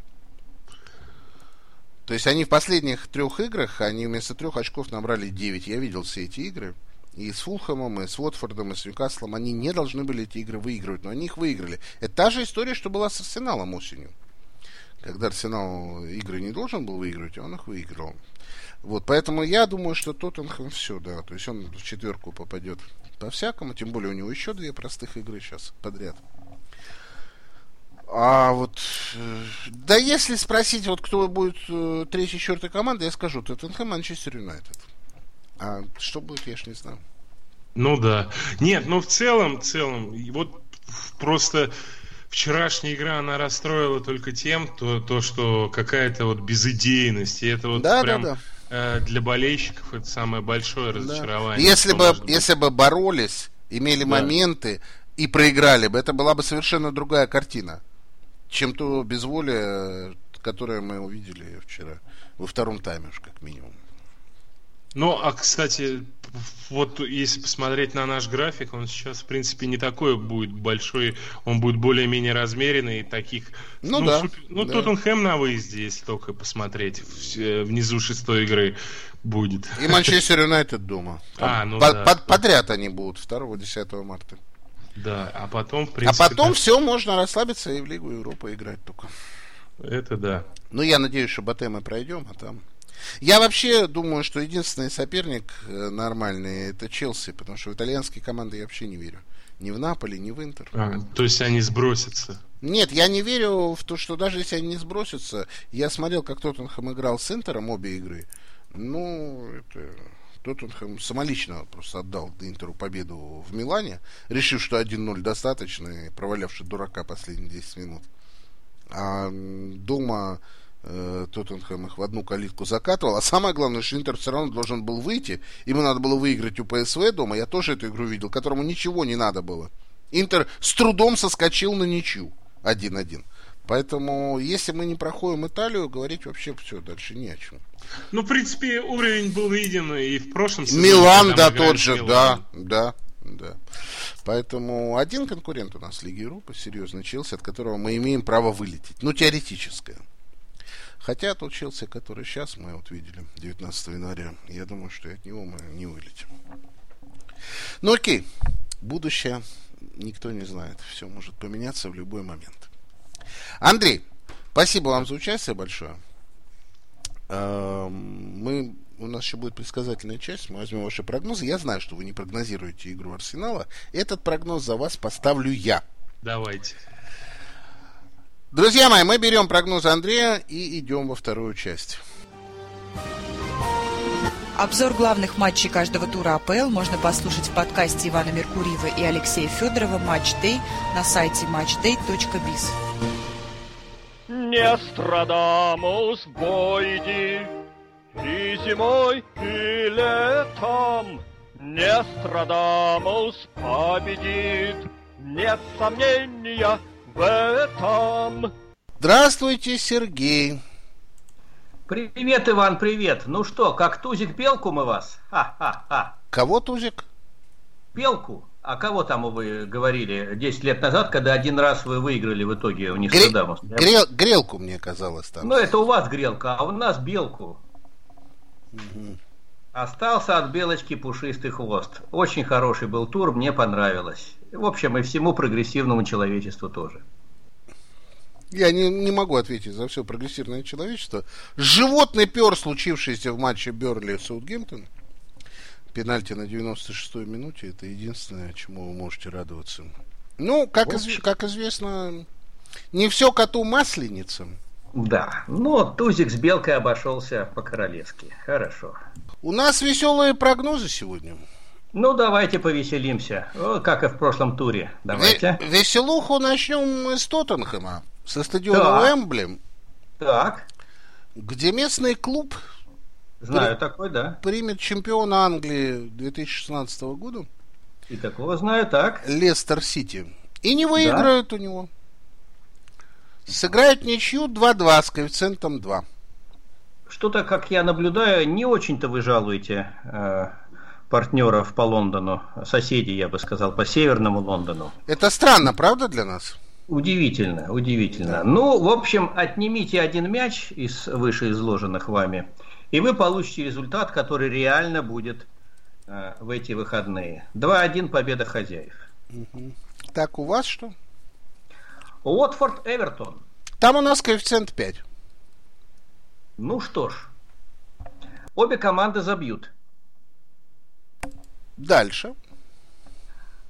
То есть они в последних 3 играх, они вместо 3 очков набрали 9. Я видел все эти игры. И с Фулхэмом, и с Уотфордом, и с Ньюкаслом. Они не должны были эти игры выигрывать, но они их выиграли. Это та же история, что была с Арсеналом осенью. Когда Арсенал игры не должен был выигрывать, он их выиграл. Вот, поэтому я думаю, что Тоттенхэм все, да. То есть он в четверку попадет по-всякому, тем более у него еще 2 простых игры сейчас подряд. А вот, да если спросить, вот кто будет 3-4 командой, я скажу, Тоттенхэм, Манчестер Юнайтед. А что будет, я ж не знаю. Ну да. Нет, ну в целом, вот просто вчерашняя игра, она расстроила только тем, что какая-то вот безыдейность. И это вот прям для болельщиков это самое большое разочарование. Если бы боролись, имели моменты и проиграли бы, это была бы совершенно другая картина, чем то безволие, которое мы увидели вчера, во втором тайме уж как минимум. Ну, а, кстати, вот если посмотреть на наш график, он сейчас, в принципе, не такой будет большой, он будет более-менее размеренный, таких... Тоттенхэм на выезде, если только посмотреть, внизу 6-й игры будет. И Манчестер Юнайтед дома. Подряд они будут 2-10 марта. Да, а потом, в принципе... А потом все, можно расслабиться и в Лигу Европы играть только. Это да. Ну, я надеюсь, что БТ мы пройдем, а там... Я вообще думаю, что единственный соперник нормальный это Челси, потому что в итальянские команды я вообще не верю. Ни в Наполи, ни в Интер. То есть они сбросятся? Нет, я не верю в то, что даже если они не сбросятся. Я смотрел, как Тоттенхэм играл с Интером обе игры. Ну, это... Тоттенхэм самолично просто отдал Интеру победу в Милане, решив, что 1-0 достаточно, и провалявший дурака последние 10 минут. А дома Тоттенхэм их в одну калитку закатывал. А самое главное, что Интер все равно должен был выйти. Ему надо было выиграть у ПСВ дома. Я тоже эту игру видел, которому ничего не надо было. Интер с трудом соскочил на ничью 1-1. Поэтому, если мы не проходим Италию, говорить вообще все дальше не о чем. Ну, в принципе, уровень был виден и в прошлом сезоне. Милан, да, тот же, да. Поэтому один конкурент у нас в Лиге Европы, серьезно, Челси, от которого мы имеем право вылететь. Ну, теоретическое. Хотя тот Челси, который сейчас мы вот видели, 19 января, я думаю, что от него мы не вылетим. Ну, окей. Будущее никто не знает. Все может поменяться в любой момент. Андрей, спасибо вам за участие большое. У нас еще будет предсказательная часть. Мы возьмем ваши прогнозы. Я знаю, что вы не прогнозируете игру Арсенала. Этот прогноз за вас поставлю я. Давайте. Друзья мои, мы берем прогноз Андрея и идем во вторую часть. Обзор главных матчей каждого тура АПЛ можно послушать в подкасте Ивана Меркурьева и Алексея Федорова «Матч Дэй» на сайте matchday.biz. Не Страдамус войди и зимой, и летом. Не Страдамус победит, нет сомнения в этом. Здравствуйте, Сергей. Привет, Иван, привет. Ну что, как тузик белку мы вас? Ха-ха-ха. Кого тузик? Белку? А кого там вы говорили 10 лет назад, когда один раз вы выиграли в итоге у Нострадамус? Грелку, мне казалось там. Ну, это у вас грелка, а у нас белку. Угу. Остался от белочки пушистый хвост. Очень хороший был тур, мне понравилось. В общем, и всему прогрессивному человечеству тоже. Я не могу ответить за все прогрессивное человечество. Животный пер, случившийся в матче Бернли-Саутгемптон. Пенальти на 96-й минуте. Это единственное, чему вы можете радоваться. Ну, как известно, не все коту масленица. Да, но тузик с белкой обошелся по-королевски. Хорошо. У нас веселые прогнозы сегодня. Ну, давайте повеселимся. Как и в прошлом туре. Давайте. Веселуху начнем мы с Тоттенхэма. Со стадиона Уэмбли. Так. Где местный клуб такой, да. примет чемпиона Англии 2016 года. И такого знаю, так. Лестер Сити. И не выиграют у него. Сыграют ничью 2-2 с коэффициентом 2. Что-то, как я наблюдаю, не очень-то вы жалуете партнеров по Лондону. Соседей, я бы сказал, по северному Лондону. Это странно, правда, для нас? Удивительно, удивительно. Да. Ну, в общем, отнимите один мяч из вышеизложенных вами, и вы получите результат, который реально будет в эти выходные. 2-1 победа хозяев. Угу. Так, у вас что? Уотфорд Эвертон. Там у нас коэффициент 5. Ну что ж, обе команды забьют. Дальше.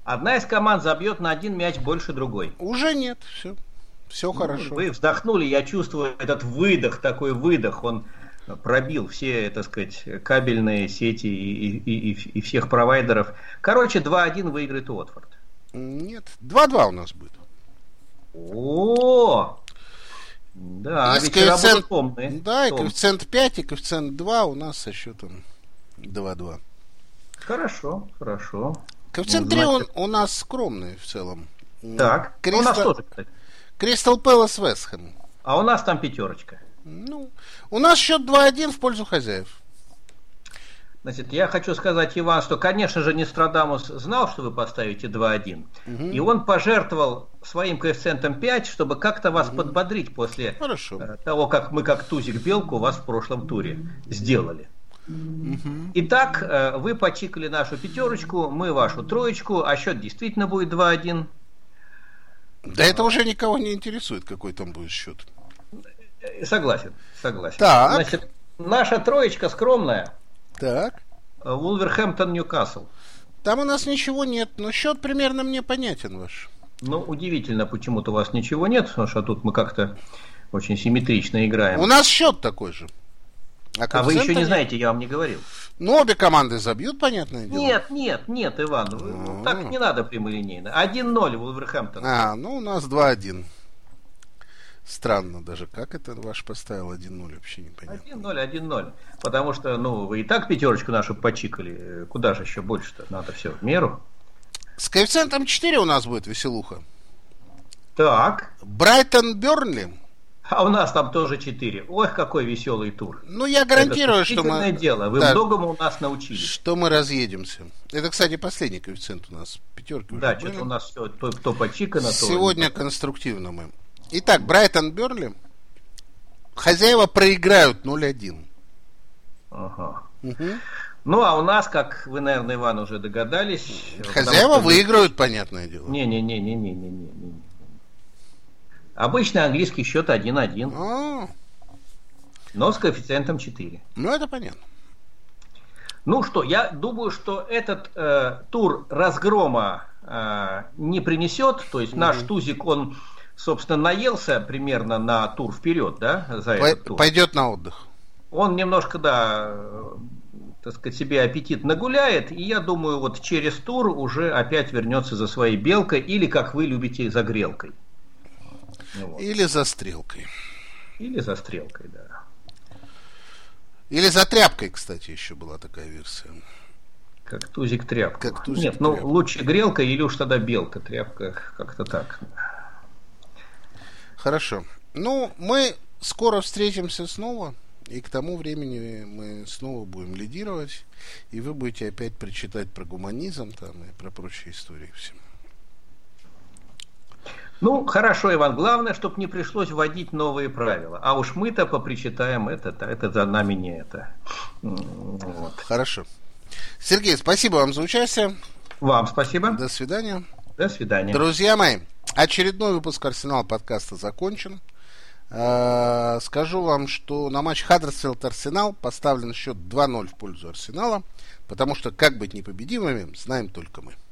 одна из команд забьет на один мяч больше другой. Уже нет, все. Все хорошо. Вы вздохнули, я чувствую этот выдох, такой выдох, он пробил все, так сказать, кабельные сети и всех провайдеров. Короче, 2-1 выиграет Уотфорд. Нет, 2-2 у нас будет. О, да, вечера будут томные. Да, и коэффициент 5, и коэффициент 2 у нас со счетом 2-2. Хорошо. Коэффициент 3 у нас скромный в целом. Так, у нас тоже, кстати. Кристал Пэлас Вест Хэм. А у нас там 5. Ну, у нас счет 2-1 в пользу хозяев. Значит, я хочу сказать, Иван, что, конечно же, Нострадамус знал, что вы поставите 2-1. И он пожертвовал своим коэффициентом 5, чтобы как-то вас подбодрить после того, как мы, как Тузик Белку, вас в прошлом туре сделали. Итак, вы почикали нашу 5, мы вашу 3, а счет действительно будет 2-1. Да это уже никого не интересует, какой там будет счет. Согласен. Так. Значит, наша 3 скромная. Так. Вулверхэмптон, Ньюкасл. Там у нас ничего нет, но счет примерно мне понятен ваш. Ну, удивительно, почему-то у вас ничего нет, потому что тут мы как-то очень симметрично играем. У нас счет такой же. А вы еще не знаете, я вам не говорил. Ну, обе команды забьют, понятное дело. Нет, Иван, так не надо прямолинейно. 1-0 Вулверхэмптон. Ну у нас 2-1. Странно даже, как это ваш поставил 1-0, вообще непонятно. 1-0. Потому что, вы и так 5 нашу почикали. Куда же еще больше-то? Надо все в меру. С коэффициентом 4 у нас будет веселуха. Так. Брайтон Бернли. А у нас там тоже 4. Ой, какой веселый тур. Ну, я гарантирую, что мы... дело. Вы многому у нас научились. Что мы разъедемся. Это, кстати, последний коэффициент у нас. 5 уже да, что-то у нас все то почикано, то... Сегодня конструктивно мы. Итак, Брайтон Бернли. Хозяева проиграют 0-1. Ага. Ну, а у нас, как вы, наверное, Иван, уже догадались... Хозяева выиграют, понятное дело. Не. Обычный английский счет 1-1. Но с коэффициентом 4. Ну, это понятно. Ну что, я думаю, что этот тур разгрома не принесет. То есть наш Тузик, он, собственно, наелся примерно на тур вперед, да, за этот тур. Пойдет на отдых. Он немножко, так сказать, себе аппетит нагуляет. И я думаю, вот через тур уже опять вернется за своей белкой. Или, как вы любите, за грелкой. Или за стрелкой. Да. Или за тряпкой, кстати, еще была такая версия. Как Тузик тряпка. Нет, тряпка. Лучше грелка или уж тогда белка. Тряпка как-то так. Хорошо. Ну, мы скоро встретимся снова. И к тому времени мы снова будем лидировать. И вы будете опять прочитать про гуманизм там, и про прочие истории все. Ну, хорошо, Иван. Главное, чтобы не пришлось вводить новые правила. А уж мы-то попричитаем это за нами не это. Вот. Хорошо. Сергей, спасибо вам за участие. Вам спасибо. До свидания. До свидания. Друзья мои, очередной выпуск Арсенал подкаста закончен. Скажу вам, что на матч Хаддерсфилд-Арсенал поставлен счет 2-0 в пользу Арсенала, потому что как быть непобедимыми, знаем только мы.